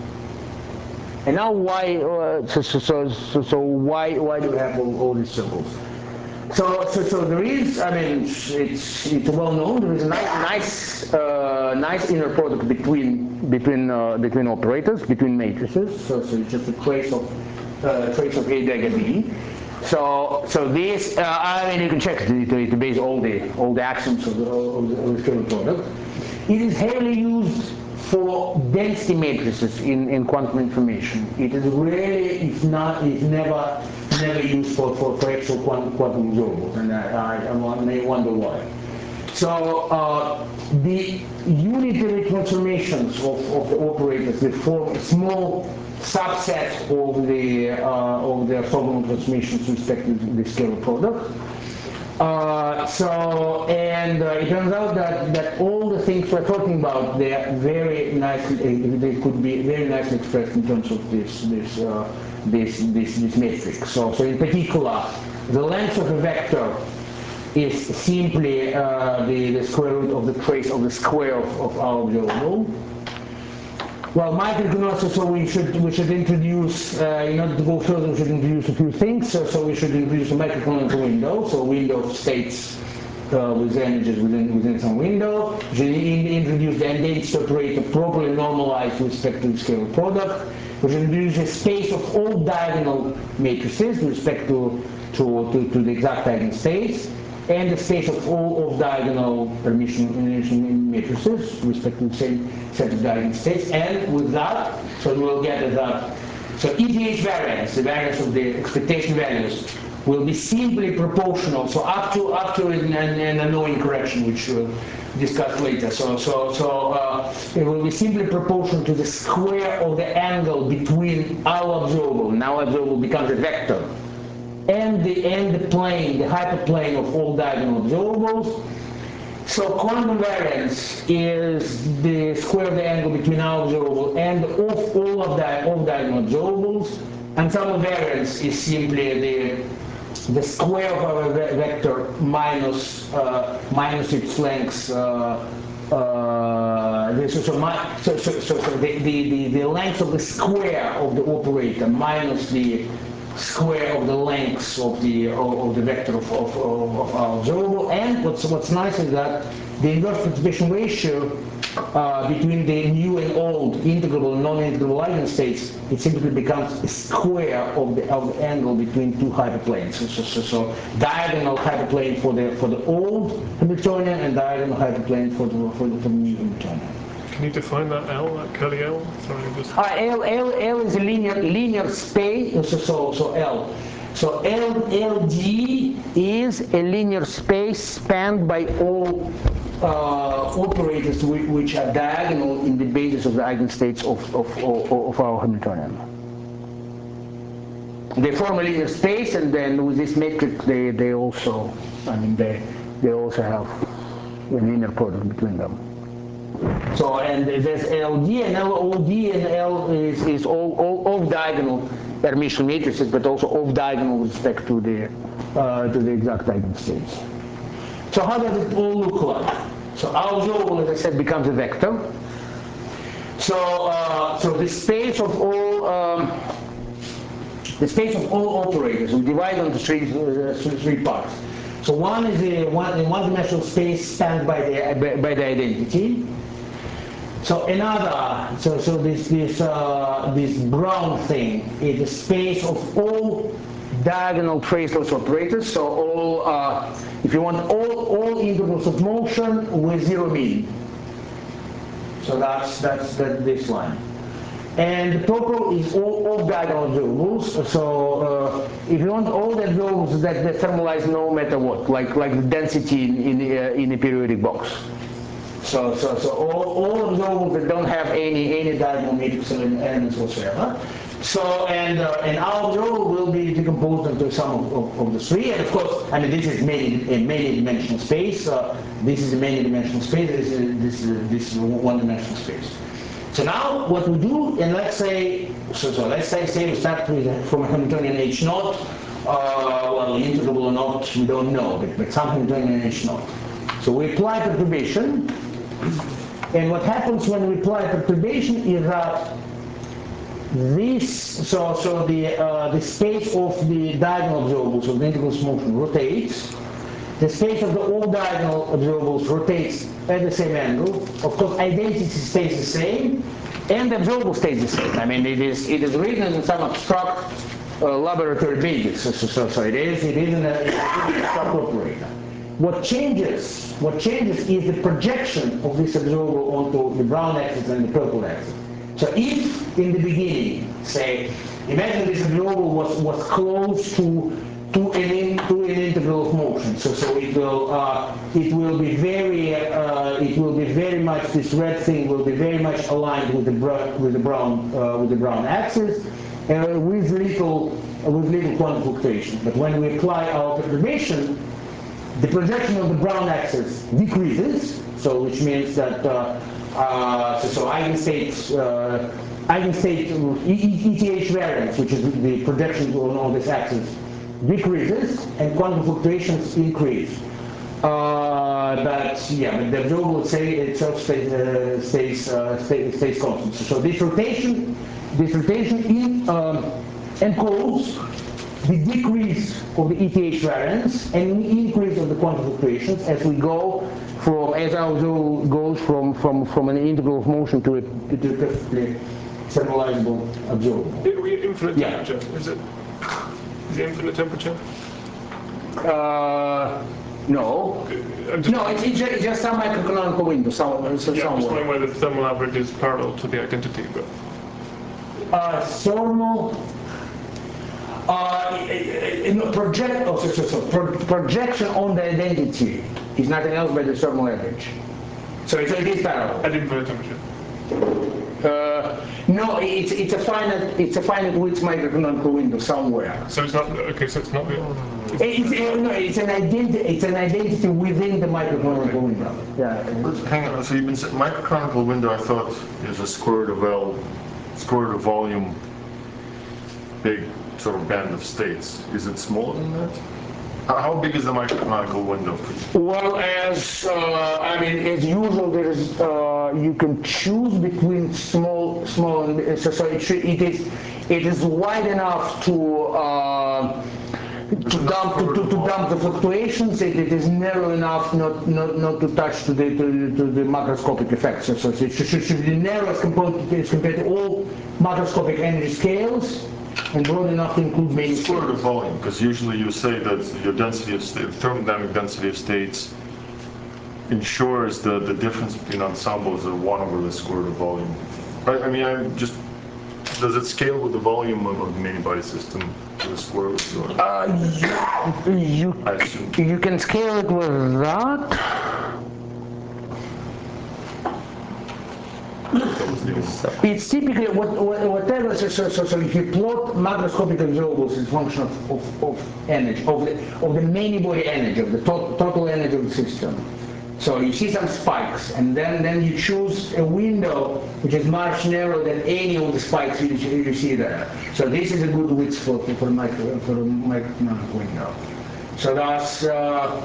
And now why? Uh, so, so, so, so, so why why do we have all, all these symbols? So, so, so there is. I mean, it's it's, it's well known. There is a nice nice uh, nice inner product between between uh, between operators, between matrices. So, so it's just a trace of uh, trace of A dagger B. So, so this. Uh, I mean, you can check it to, to base all the all the axioms of the of the, of the scalar product. It is heavily used for density matrices in, in quantum information. It is really, it's not, it's never, never used for, for, for actual quantum, quantum observables, and I, I, I may wonder why. So uh, the unitary transformations of, of the operators, they form a small subset of the uh, of the orthogonal transformations with respect to the scalar product. Uh, so, and uh, it turns out that, that all the things we're talking about, they are very nicely, they could be very nicely expressed in terms of this this uh, this, this this matrix. So, so in particular, the length of a vector is simply uh, the, the square root of the trace of the square of, of our observable. Well, Michael can also, so we should we should introduce, uh, in order to go further, we should introduce a few things. So, so we should introduce a microcanonical window, so a window of states uh, with images within within some window. We should in, introduce the identity operator properly normalized with respect to the scalar product. We should introduce a space of all diagonal matrices with respect to to, to, to the exact eigenstates, and the space of all of diagonal permission permission matrices with respect to the same set of eigenstates. And with that, so we'll get that. So E T H variance, the variance of the expectation values, will be simply proportional. So up to up to an, an annoying correction, which we'll discuss later. So so so uh, it will be simply proportional to the square of the angle between our observable. Now observable becomes a vector. And the, and the plane, the hyperplane of all diagonal observables. So quantum variance is the square of the angle between our observable and of all of the all diagonal observables. And sum variance is simply the the square of our ve vector minus uh, minus its length. Uh, uh, so, so, my, so, so, so, so the, the, the length of the square of the operator minus the square of the lengths of the of, of the vector of, of, of our observable. And what's what's nice is that the inverse participation ratio uh, between the new and old integrable and non-integrable eigenstates, it simply becomes a square of the of the angle between two hyperplanes. So, so, so, so diagonal hyperplane for the for the old Hamiltonian and diagonal hyperplane for the for the, for the new Hamiltonian. Can you define that L, that curly L? Sorry, just. Uh, L, L, L is a linear linear space. So so, so L. So L, L D is a linear space spanned by all uh, operators which, which are diagonal in the basis of the eigenstates of, of, of, of our Hamiltonian. They form a linear space, and then with this matrix they, they also, I mean, they, they also have a linear product between them. So, and there's L D, and L O D, and L is, is all, all, all diagonal Hermitian matrices, but also off diagonal with respect to the uh, to the exact eigenstates. So how does it all look like? So our observable, as I said, becomes a vector. So uh, so the space of all um, the space of all operators we divide into three uh, three parts. So one is a one a one-dimensional space spanned by the by, by the identity. So another, so so this this uh, this brown thing is the space of all diagonal traceless operators. So all, uh, if you want, all all integrals of motion with zero mean. So that's that's that this line. And the purple is all off diagonal observables. So uh, if you want all the observables that, that thermalize no matter what, like like the density in in, uh, in a periodic box. So, so, so all, all observables that don't have any any diagonal matrix elements whatsoever. So, and uh, and our observable will be decomposed into some of, of, of the three. And of course, I mean, this is many a many-dimensional space. Uh, this is a many-dimensional space. This is this is this is one-dimensional space. So now, what we do, and let's say, so, so let's say, say we start with from a Hamiltonian H naught. Uh, well, integrable or not, we don't know, but, but some Hamiltonian H naught. So we apply perturbation. And what happens when we apply perturbation is that this, so so the uh, the space of the diagonal observables of the integral motion rotates. The space of the all diagonal observables rotates at the same angle. Of course, identity stays the same, and the observable stays the same. I mean, it is it is written in some abstract uh, laboratory basis. So, so, so, so it is it is an abstract operator. What changes, what changes is the projection of this observable onto the brown axis and the purple axis. So if in the beginning, say, imagine this observable was, was close to to an, in, to an integral of motion. So so it will uh, it will be very uh, it will be very much, this red thing will be very much aligned with the brown with the brown uh, with the brown axis uh, with little uh, with little quantum fluctuation. But when we apply our perturbation, the projection of the brown axis decreases, so which means that uh, uh, so, so eigenstate uh, eigenstate E T H variance, which is the projection on, on this axis, decreases, and quantum fluctuations increase. Uh, but yeah, but the observable say itself stays uh, stays, uh, stays stays constant. So this rotation, this rotation in um, encodes the decrease of the E T H variance and the increase of the quantum fluctuations as we go from, as our observable goes from, from, from an integral of motion to a, to a perfectly thermalizable observable. Are we at infinite Yeah. temperature? Is it, is it infinite temperature? Uh, no. Just, no, it's, it's, just, it's just some microcanonical window. Some, so yeah, I'm just somewhere. wondering whether the thermal average is parallel to the identity. But Uh, thermal. Uh, in project, oh, so, so, so, pro projection on the identity is nothing else but the thermal average. So it, it is parallel. At infinite temperature. Uh, no, it's it's a finite it's a finite width microcanonical window somewhere. So it's not okay. So it's not the. It's, it's, no, it's an identity. It's an identity within the microcanonical window. Yeah. Let's hang on. So you've been saying microcanonical window. I thought is a square root of L, square root of volume, big sort of band of states. Is it smaller than that? How, how big is the microcanonical window? Well, as uh, I mean, as usual, there is uh, you can choose between small, small, and so, so it, should, it is it is wide enough to. Uh, To dump, to, to, to dump the fluctuations, it, it is narrow enough not, not, not to touch to the, to, to the macroscopic effects. So, so it should, should, should be narrow as compared, as compared to all macroscopic energy scales, and broad enough to include many square root of volume, because usually you say that your density of state, thermodynamic density of states ensures the, the difference between ensembles of one over the square root of volume. I, I mean, I'm just does it scale with the volume of, of the many body system to the square root? Or? Uh, you, you, you can scale it with that. It's typically what, what, whatever, so, so, so if you plot macroscopic observables as a function of, of, of energy, of the, of the many body energy, of the to total energy of the system. So you see some spikes, and then, then you choose a window which is much narrower than any of the spikes you, you see there. So this is a good width for, for, micro, for a microeconomic window. So that's, uh,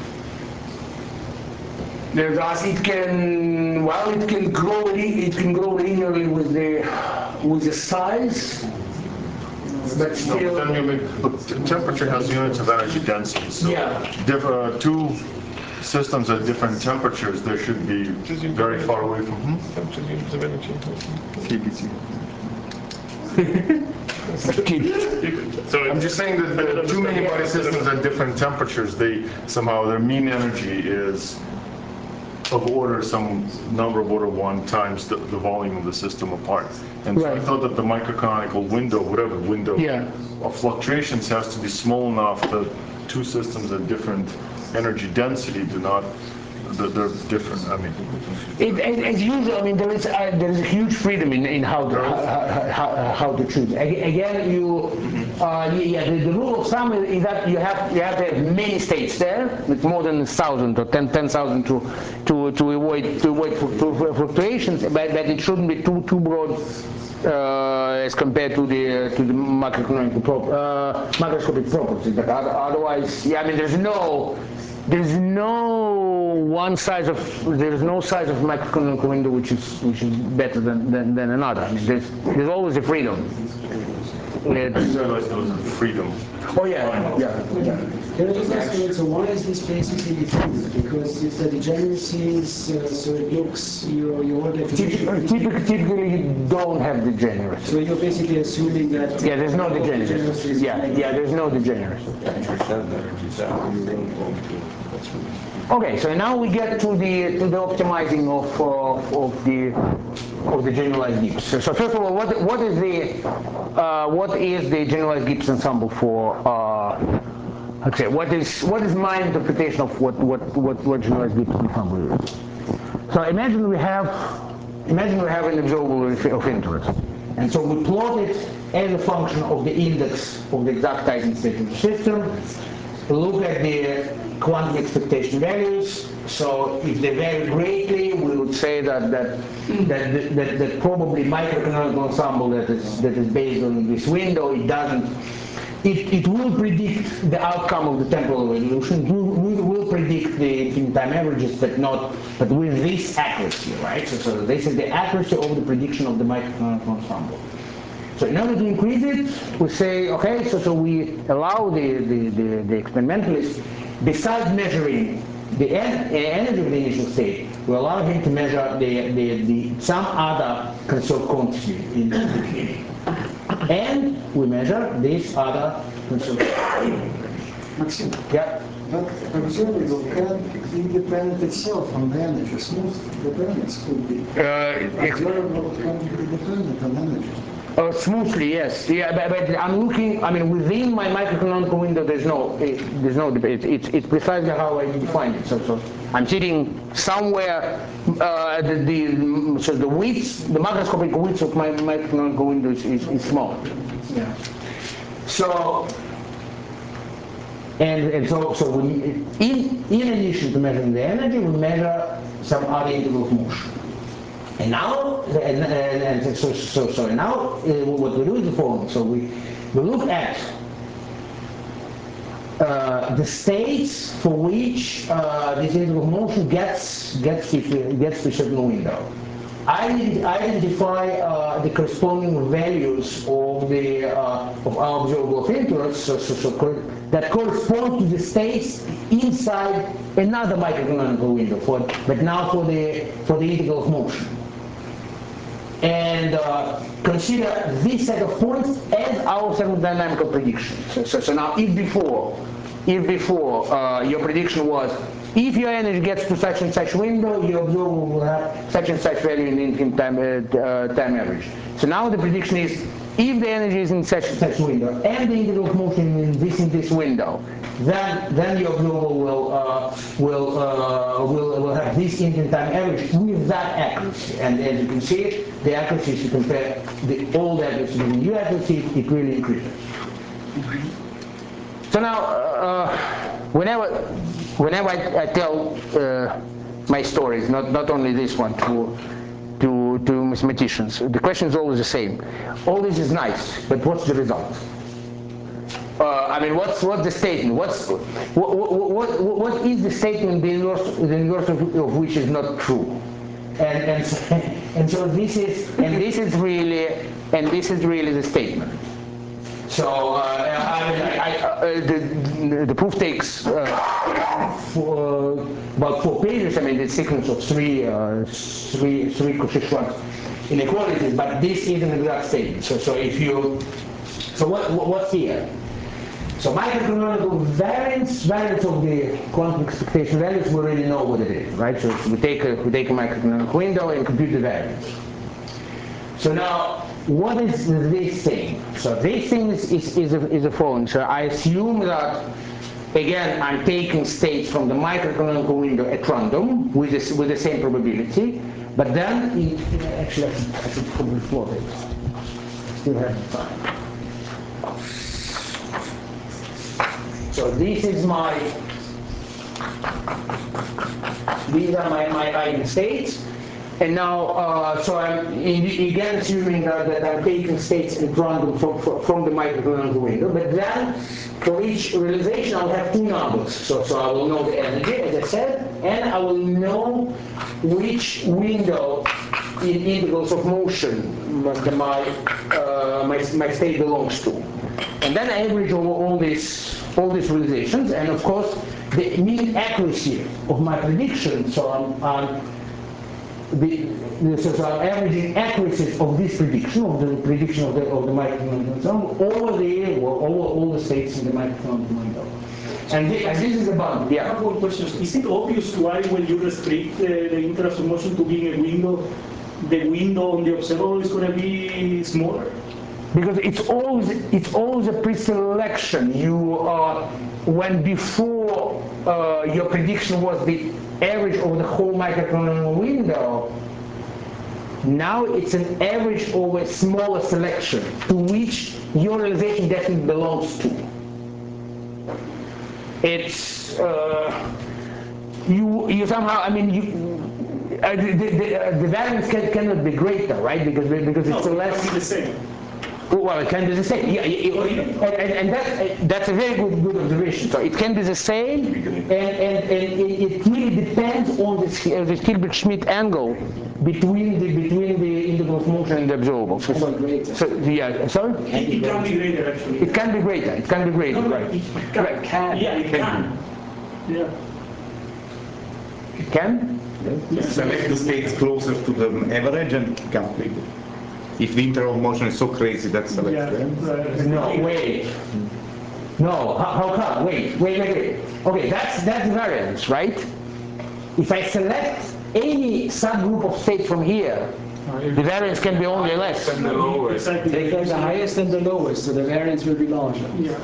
thus it can, well, it can grow, it can grow linearly with the, with the size. But still, no, but then you make, look, temperature has units of energy density. So yeah. diff, uh, two systems at different temperatures, they should be very far away from hmm? units of energy. C B C. So I'm just saying that the too many body systems at different temperatures, they somehow their mean energy is of order some number of order one times the, the volume of the system apart. And right. So I thought that the microcanonical window, whatever window yeah. of fluctuations has to be small enough that two systems at different energy density do not, they're different. I mean, it, it, as usual, I mean, there is uh, there is a huge freedom in, in how to how, how, how to choose. Again, you uh, yeah, the, the rule of thumb is that you have you have to have many states there with more than a thousand or ten ten thousand to to to avoid to avoid fluctuations, but, but it shouldn't be too too broad. Uh, as compared to the to the macroeconomic prop, uh, macroscopic properties, but otherwise, yeah, I mean, there's no there's no one size of there's no size of macroeconomic window which is which is better than than, than another. I mean, there's there's always a freedom. I didn't realize there was a freedom. Oh yeah, yeah. yeah. Can I just ask you, so why is this basically different? Because if the degeneracy is, uh, so it looks, your, your definition... Typically, typically you don't have degeneracy. So you're basically assuming that... Yeah, there's no degeneracy. Yeah, yeah, there's no degeneracy. Okay, so now we get to the to the optimizing of uh, of the of the generalized Gibbs. So, so first of all, what what is the uh, what is the generalized Gibbs ensemble for? Uh, okay, what is what is my interpretation of what what what what generalized Gibbs ensemble is? So imagine we have imagine we have an observable of interest, and so we plot it as a function of the index of the exactizing state of the system. Look at the quantum expectation values. So if they vary greatly, we would say that that that that, that probably microcanonical ensemble that is that is based on this window, it doesn't. It, it will predict the outcome of the temporal resolution. It will, will, will predict the infinite time averages, but not but with this accuracy, right? So, so this is the accuracy of the prediction of the microcanonical ensemble. So in order to increase it, we say, okay, so, so we allow the, the, the, the experimentalist, besides measuring the en energy of the initial state, we allow him to measure the, the, the, some other conserved quantity in the beginning. And we measure this other conserved quantity. Maxim, yeah. But observable can be independent itself on the energy. Smooth dependence could be. Uh, observable can be independent on energy. Uh, smoothly, yes. Yeah, but, but I'm looking. I mean, within my microcanonical window, there's no, it, there's no debate. It's it's precisely how I define it. So, so I'm sitting somewhere. Uh, the, the so the width, the macroscopic width of my microcanonical window is, is, is small. Yeah. So. And, and so, so we, in, in addition to measuring the energy, we measure some other integral of motion. And now, and, and, and so, so, so now, uh, what we do is the following. So we, we look at uh, the states for which uh, this integral of motion gets gets to, gets to a certain window. I identify uh, the corresponding values of the uh, of our observable of interest, so, so, so that correspond to the states inside another microcanonical window, for, but now for the for the integral of motion. And uh, consider this set of points as our thermodynamical prediction. So, so, so now, if before, if before uh, your prediction was if your energy gets to such and such window, your observer will have such and such value in the infinite time, uh, uh, time average. So now the prediction is, if the energy is in such and such window, and the integral of motion in this in this window, then then your observer will uh, will, uh, will will have this infinite time average with that accuracy. And as you can see, the accuracy, if you compare the old accuracy with the new accuracy, it really increases. So now, uh, whenever whenever I, I tell uh, my stories, not not only this one, to to to mathematicians, the question is always the same. All this is nice, but what's the result? Uh, I mean, what's what's the statement? What's what what what, what is the statement the inverse the inverse of, of which is not true? And and so, and so this is and this is really and this is really the statement. So uh, I mean, I, I, uh, the, the proof takes uh, for, uh, about four pages. I mean, the sequence of three, uh, three, three Cauchy-Schwarz inequalities. But this is an exact statement. So, so if you, so what, what what's here? So microcanonical variance, variance of the quantum expectation values, we already know what it is, right? So we take a we take a microcanonical window and compute the variance. So now, what is this thing? So this thing is, is, is, a, is a following. So I assume that, again, I'm taking states from the microcanonical window at random with, this, with the same probability, but then, it, actually, I should, I should probably plot it. I still have time. So this is my, these are my, my eigenstates. And now, uh, so I'm again assuming that, that I'm taking states at random from, from the microcanonical window, but then for each realization I'll have two numbers. So, so I will know the energy, as I said, and I will know which window in integrals of motion my, uh, my, my state belongs to. And then I average over all these, all these realizations, and of course the mean accuracy of my prediction, so I'm, I'm The, the so, so I'm averaging accuracies of this prediction, of the prediction of the of the microcanonical window, over the over all the states in the microcanonical window. And, the, and this is about yeah. A couple of questions. Is it obvious why, when you restrict uh, the interest of motion to being a window, the window on the observer is going to be smaller? Because it's always it's always a pre-selection. You uh, when before uh, your prediction was the average over the whole microcanonical window, now it's an average over a smaller selection to which your realization definitely belongs to. It's uh, you you somehow I mean you uh, the, the, uh, the variance can, cannot be greater, right? Because because it's no, a less. It can be the same. Well, it can be the same. Yeah, and, and, and that's, that's a very good, good observation. So it can be the same, and, and, and it really depends on this, uh, this Hilbert-Schmidt angle between the between the integral of motion and the observable. So, so, so yeah, sorry. It, it can be greater, actually. It can be greater. It can be greater, no, right? It can. Right. can. Yeah, it can. Yeah. It can. Yes. Select the states closer to the average and complete it. If the interval of motion is so crazy, that selects yeah, them. right. No, wait. No, how, how come? Wait, wait, wait, wait. Okay, that's that's variance, right? If I select any subgroup of states from here, the variance can be only less. And the lowest. Take the highest and the lowest, so the variance will be larger. Yeah.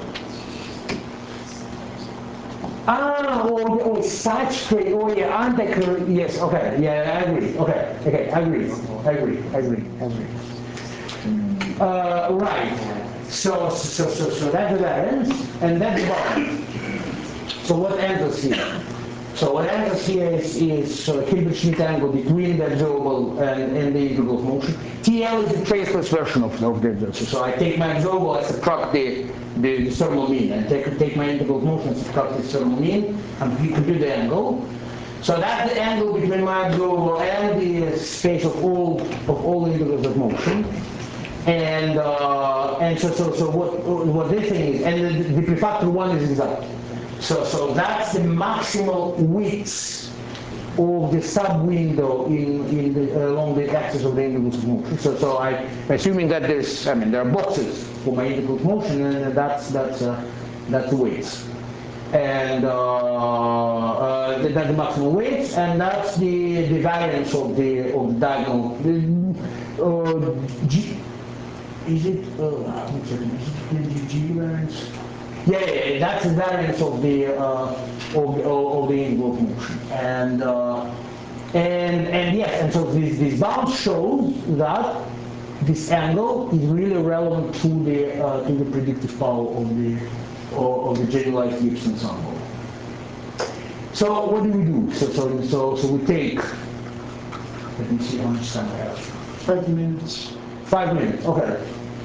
Ah, oh, oh, such straight. Oh, yeah, aren't they correct? Yes, okay, yeah, I agree. Okay, okay, I agree. I agree. I agree. I agree. Uh, right. So, so, so, so that's the variance, and that's the bound. So what enters here? So what enters here is, is uh, Hilbert-Schmidt angle between the observable and, and the integral of motion. T L is a traceless version of, of the observable. So I take my observable, I subtract the, the, the thermal mean, and take, take my integral of motion, subtract the thermal mean, and compute the angle. So that's the angle between my observable and the space of all of all integrals of motion. And uh, and so so so what what this thing is, and the, the prefactor one is exact. So so that's the maximal width of the sub window in in the, along the axis of the integrals of motion. So so I assuming that there's I mean there are boxes for my integral of motion, and that's that's uh, that's the width. and uh, uh, that's the maximum width, and that's the, the variance of the of the diagonal. Uh, G, is it? Uh, is it G variance? Yeah, yeah, yeah, that's the variance of the uh, of, of, of the integral of motion, and uh, and and yes, and so this this bound shows that this angle is really relevant to the uh, to the predictive power of the of the generalized Gibbs ensemble. So what do we do? So so so so we take. Let me see how much time I have. Five minutes. Five minutes. Okay.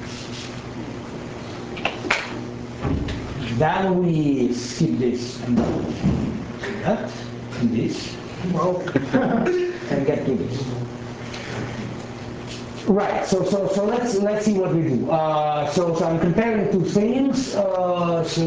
Then we skip this and that and this. Wow. And get to this. Right. So so so let's let's see what we do. Uh, so so I'm comparing two things. Uh, so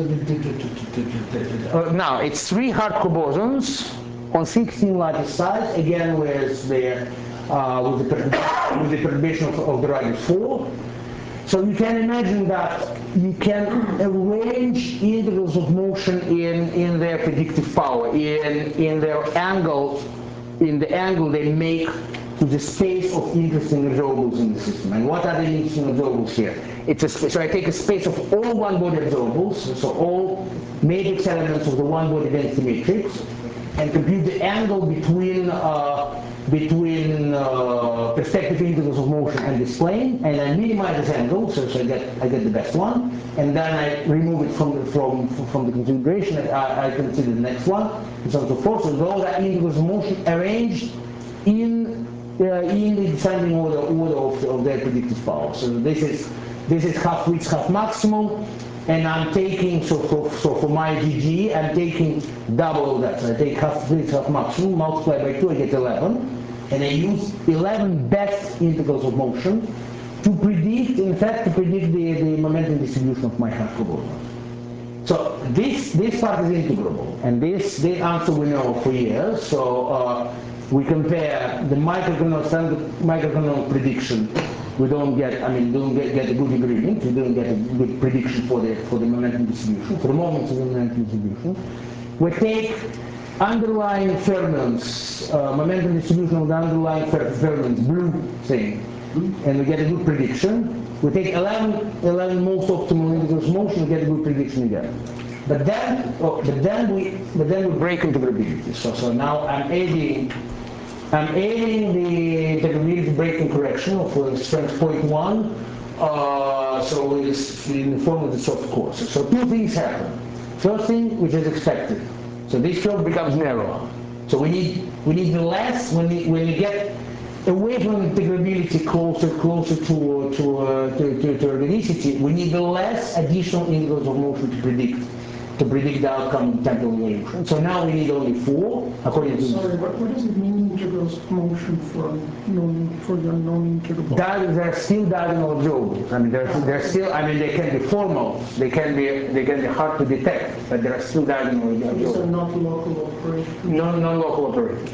uh, now it's three hardcore bosons on sixteen lattice size, again with the uh, with the with the perturbation of, of the radius four. So you can imagine that you can arrange integrals of motion in, in their predictive power, in, in their angle, in the angle they make to the space of interesting observables in the system. And what are the interesting observables here? It's a, so I take a space of all one-body observables, so all matrix elements of the one-body density matrix, and compute the angle between uh, between uh, perspective integrals of motion and this plane, and I minimize this angle, so, so I get I get the best one, and then I remove it from the, from from the consideration, and I, I consider the next one, and so on and so forth. So those are integrals of motion arranged in uh, in the descending order order of, of their predictive power. So this is this is half width, half maximum. And I'm taking, so for, so for my G G, I'm taking double of that. So I take half width, half maximum, multiply by two, I get eleven. And I use eleven best integrals of motion to predict, in fact, to predict the, the momentum distribution of my hardcore boson. So this, this part is integrable. And this, the answer we know for years. So uh, we compare the microcanonical standard microcanonical prediction. We don't get, I mean, don't get, get a good agreement. We don't get a good prediction for the for the momentum distribution, for the moments of the momentum distribution. We take underlying fermions, uh, momentum distribution of the underlying fer fermions, blue thing, and we get a good prediction. We take eleven, eleven most optimal integrals of motion and get a good prediction again. But then, oh, but then we, but then we break integrability. So so now I'm adding. I'm adding the integrability breaking correction of uh, strength zero point one, uh, so it's in the form of the soft course. So two things happen. First thing, which is expected. So this curve becomes narrower. So we need we need less when we when we get away from integrability closer closer to to uh, to, to, to organicity. We need less additional integrals of motion to predict. to predict the outcome of temporal evolution. So now we need only four, according to... Sorry, what, what does it mean, integrals of motion for, non, for your non-integrable? They're still diagonal observables. I mean, they're, they're still, I mean, they can be formal, they can be, they can be hard to detect, but they're still diagonal observables. These are not local operators? No, non-local operators.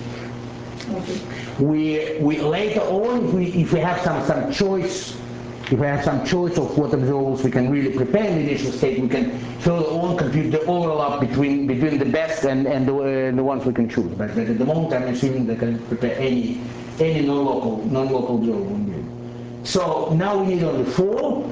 Okay. We, we later on, if we, if we have some, some choice, if we have some choice of what observables we can really prepare in the initial state, we can further on compute the overlap between between the best and, and the, uh, the ones we can choose. But, but at the moment, I'm assuming they can prepare any any non-local non-local observable. So now we need only four.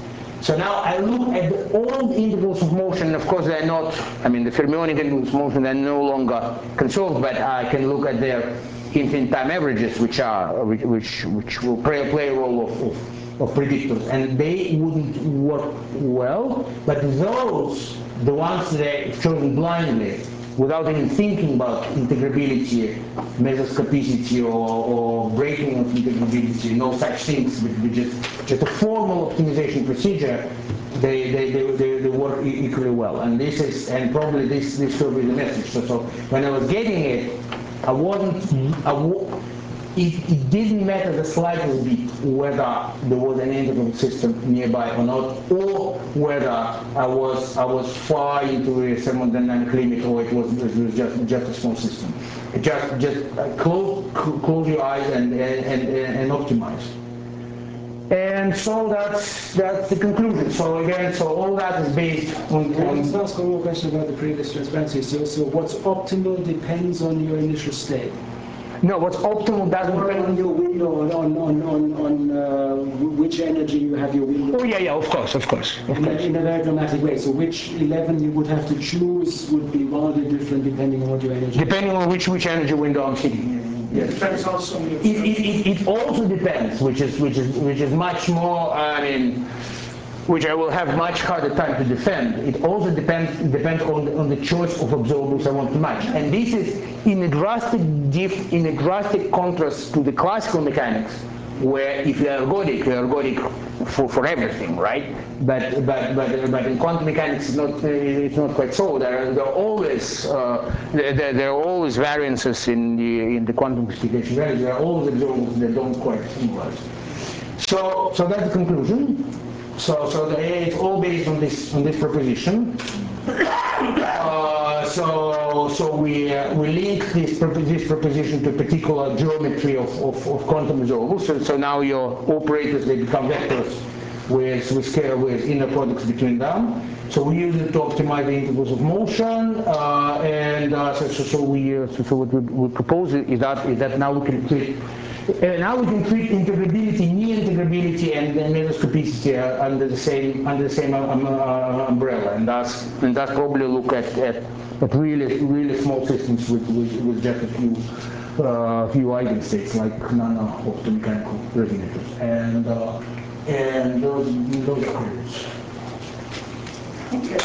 So now I look at the, all the integrals of motion. Of course, they're not. I mean, the fermionic integrals of motion are no longer conserved, but I can look at their infinite time averages, which are which which, which will play, play a role of, of of predictors, and they wouldn't work well, but those, the ones that are chosen blindly, without even thinking about integrability, mesoscopicity, or, or breaking of integrability, no such things, but just, just a formal optimization procedure, they, they, they, they, they work equally well. And this is, and probably this, this will be the message. So, so when I was getting it, I wasn't, I w It, it didn't matter the slightest bit whether there was an integral system nearby or not, or whether I was I was far into a thermodynamic limit, or it was, it was just just a small system. Just just close close your eyes and and and, and optimize. And so that's that's the conclusion. So again, so all that is based on. Can I on just ask one more question about the previous transparency? So, so what's optimal depends on your initial state. No, what's optimal doesn't or depend on your window, on on on on uh, which energy you have your window. Oh yeah, yeah, of course, of course. Of in, course. A, in a very dramatic way. So which eleven you would have to choose would be wildly different depending on what your energy. Depending on which which energy window I'm sitting. Yes. It depends also on your It, it, it, it also depends, which is which is which is much more. I mean, which I will have much harder time to defend. It also depends depends on the, on the choice of observables I want to match, and this is in a drastic diff, in a drastic contrast to the classical mechanics, where if you're ergodic, you're ergodic for, for everything, right? But but but but in quantum mechanics, it's not it's not quite so. There there are always uh, there, there are always variances in the in the quantum classification values. There are always observables that don't quite symbolize. So so that's the conclusion. So so the, it's all based on this on this proposition. Uh, so so we uh, we link this, this proposition to a particular geometry of, of, of quantum observables. So, so now your operators, they become vectors with with scale with inner products between them. So we use it to optimize the integrals of motion, uh, and uh, so, so so we uh, so, so what we, we propose is that is that now we can treat. Uh, now we can treat integrability, near-integrability, and, and mesoscopicity uh, under the same under the same um, uh, umbrella, and thus and thus probably look at, at, at really really small systems with, with, with just a few uh, few eigenstates like nano-optomechanical resonators, and uh, and those those are queries. Okay.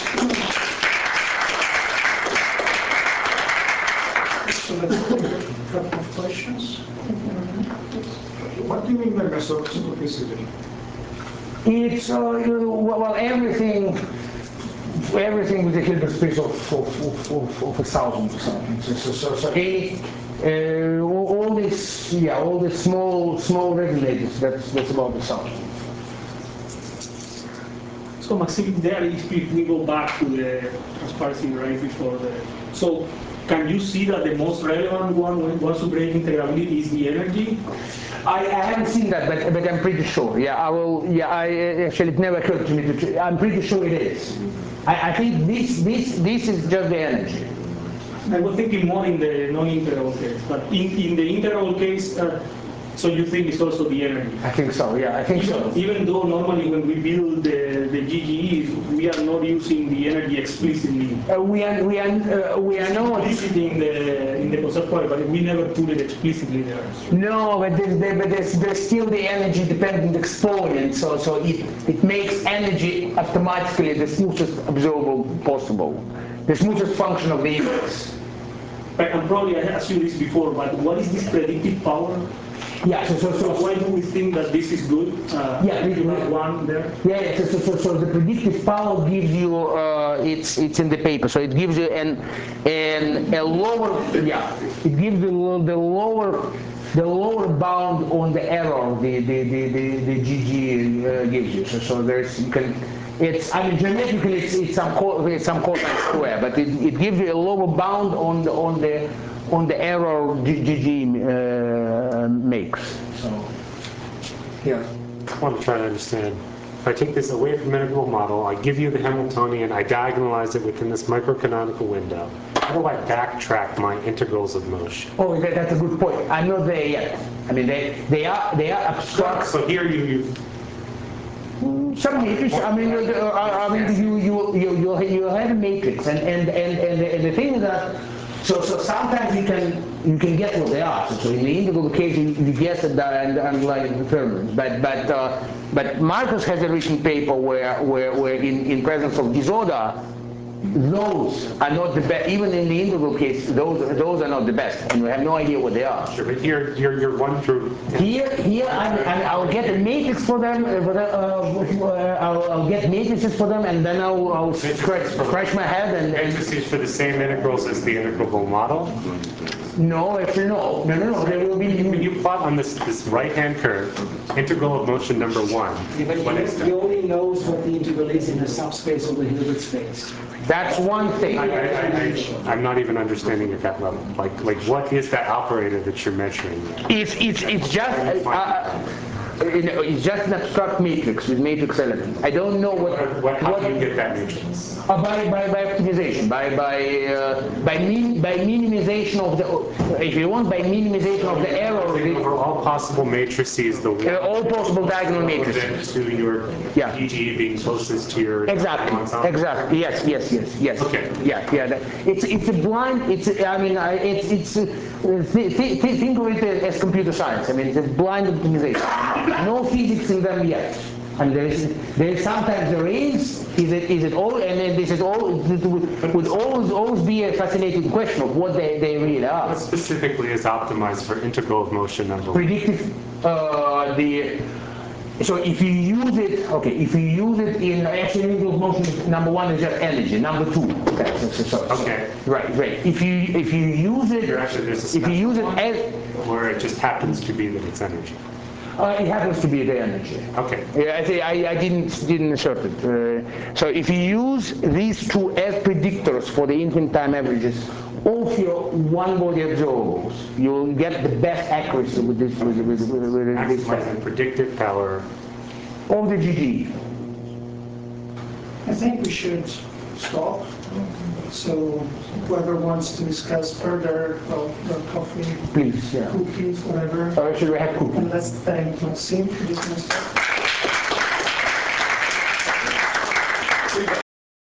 So let's take a couple of questions. What do you mean by mesoscopicity? It's uh, well everything, everything with a Hilbert space of of, of, of a thousand or something. So so so, so any uh, all this yeah all the small small resonators that's that's about a thousand. So Maxim, there if we go back to the transparency right before the so. Can you see that the most relevant one when once you break integrability is the energy? I, I haven't seen that, but, but I'm pretty sure. Yeah, I will. Yeah, I actually it never occurred to me to. I'm pretty sure it is. I, I think this this this is just the energy. I was thinking more in the non-integral case, but in, in the integral case, uh, so you think it's also the energy? I think so. Yeah, I think even, so. Even though normally when we build the the G G Es, we are not using the energy explicitly. Uh, we are we are uh, we are not explicitly in the in the conceptual, but we never put it explicitly there. No, but there's there, but there's, there's still the energy dependent exponent. So so it it makes energy automatically the smoothest observable possible, the smoothest function of the index. And probably I asked you this before, but what is this predictive power? Yeah, so, so, so why do we think that this is good? Uh, yeah, you have one there. Yeah, yeah. So, so, so, so the predictive power gives you uh, it's it's in the paper. So it gives you an an a lower yeah it gives you the lower the lower bound on the error the the the the, the G G uh, gives you. So so there's you can. It's, I mean, geometrically it's, it's some co it's some cosine square, but it, it gives you a lower bound on the on the on the error G G uh, makes. So, yeah. I want to try to understand. If I take this away from integral model, I give you the Hamiltonian, I diagonalize it within this microcanonical window. How do I backtrack my integrals of motion? Oh, that, that's a good point. I'm not there yet. I mean, they they are they are abstract. So here you. you Some matrix. I mean, uh, I mean, you you you you you have a matrix, and and and and the, and the thing is that so so sometimes you can you can guess what they are. So, so in the integral case, you, you guess the underlying determinants. But but uh, but Marcus has a recent paper where where where in in presence of disorder, those are not the best. Even in the integral case, those those are not the best, and we have no idea what they are. Sure, but here you're you're one through. Here here I, I, I'll get a matrix for them. Uh, for the, uh, I'll, I'll get matrices for them, and then I'll, I'll scratch scratch my head and. Matrices for the same integrals as the integrable model. No, actually no, no, no, no. There will be. When you plot on this this right-hand curve, integral of motion number one. Yeah, but what he, is he only knows what the integral is in the subspace of the Hilbert space. That's one thing. I, I, I, I'm not even understanding at that level. Like, like what is that operator that you're measuring? It's it's it's just. Uh, You know, it's just an abstract matrix with matrix elements. I don't know what. What, how what do you get that matrix? Uh, by, by, by optimization, by by uh, by, min, by minimization of the, if you want, by minimization of the error. Over all possible matrices, the uh, all possible diagonal matrices. To your yeah. G G being closest to your. Exactly. Exactly. Yes. Yes. Yes. Yes. Okay. Yeah. Yeah. That, it's it's a blind. It's I mean I, it's it's uh, th th th think of it as computer science. I mean it's a blind optimization. No physics in them yet. And there is, there is sometimes there is, is it, is it all, and then this is all, it would, would always, always be a fascinating question of what they, they really are. What specifically is optimized for integral of motion number one? Predictive, uh, the, so if you use it, okay, if you use it in, actually integral of motion number one is just energy, number two. Okay, so, so, so, okay. Right, right. If you, if you use it, actually, if you use it as, where it just happens to be that it's energy. Uh, it happens to be the energy. Okay. Yeah, I, say I, I didn't didn't insert it. Uh, so if you use these two as predictors for the infinite time averages of your one-body observables, you'll get the best accuracy with this. With, with, with, with Maximizing predictive power of the G G. I think we should stop. So whoever wants to discuss further, well, the coffee, please, yeah. cookies, whatever. Or should we have cookies? And let's thank Maxime for this.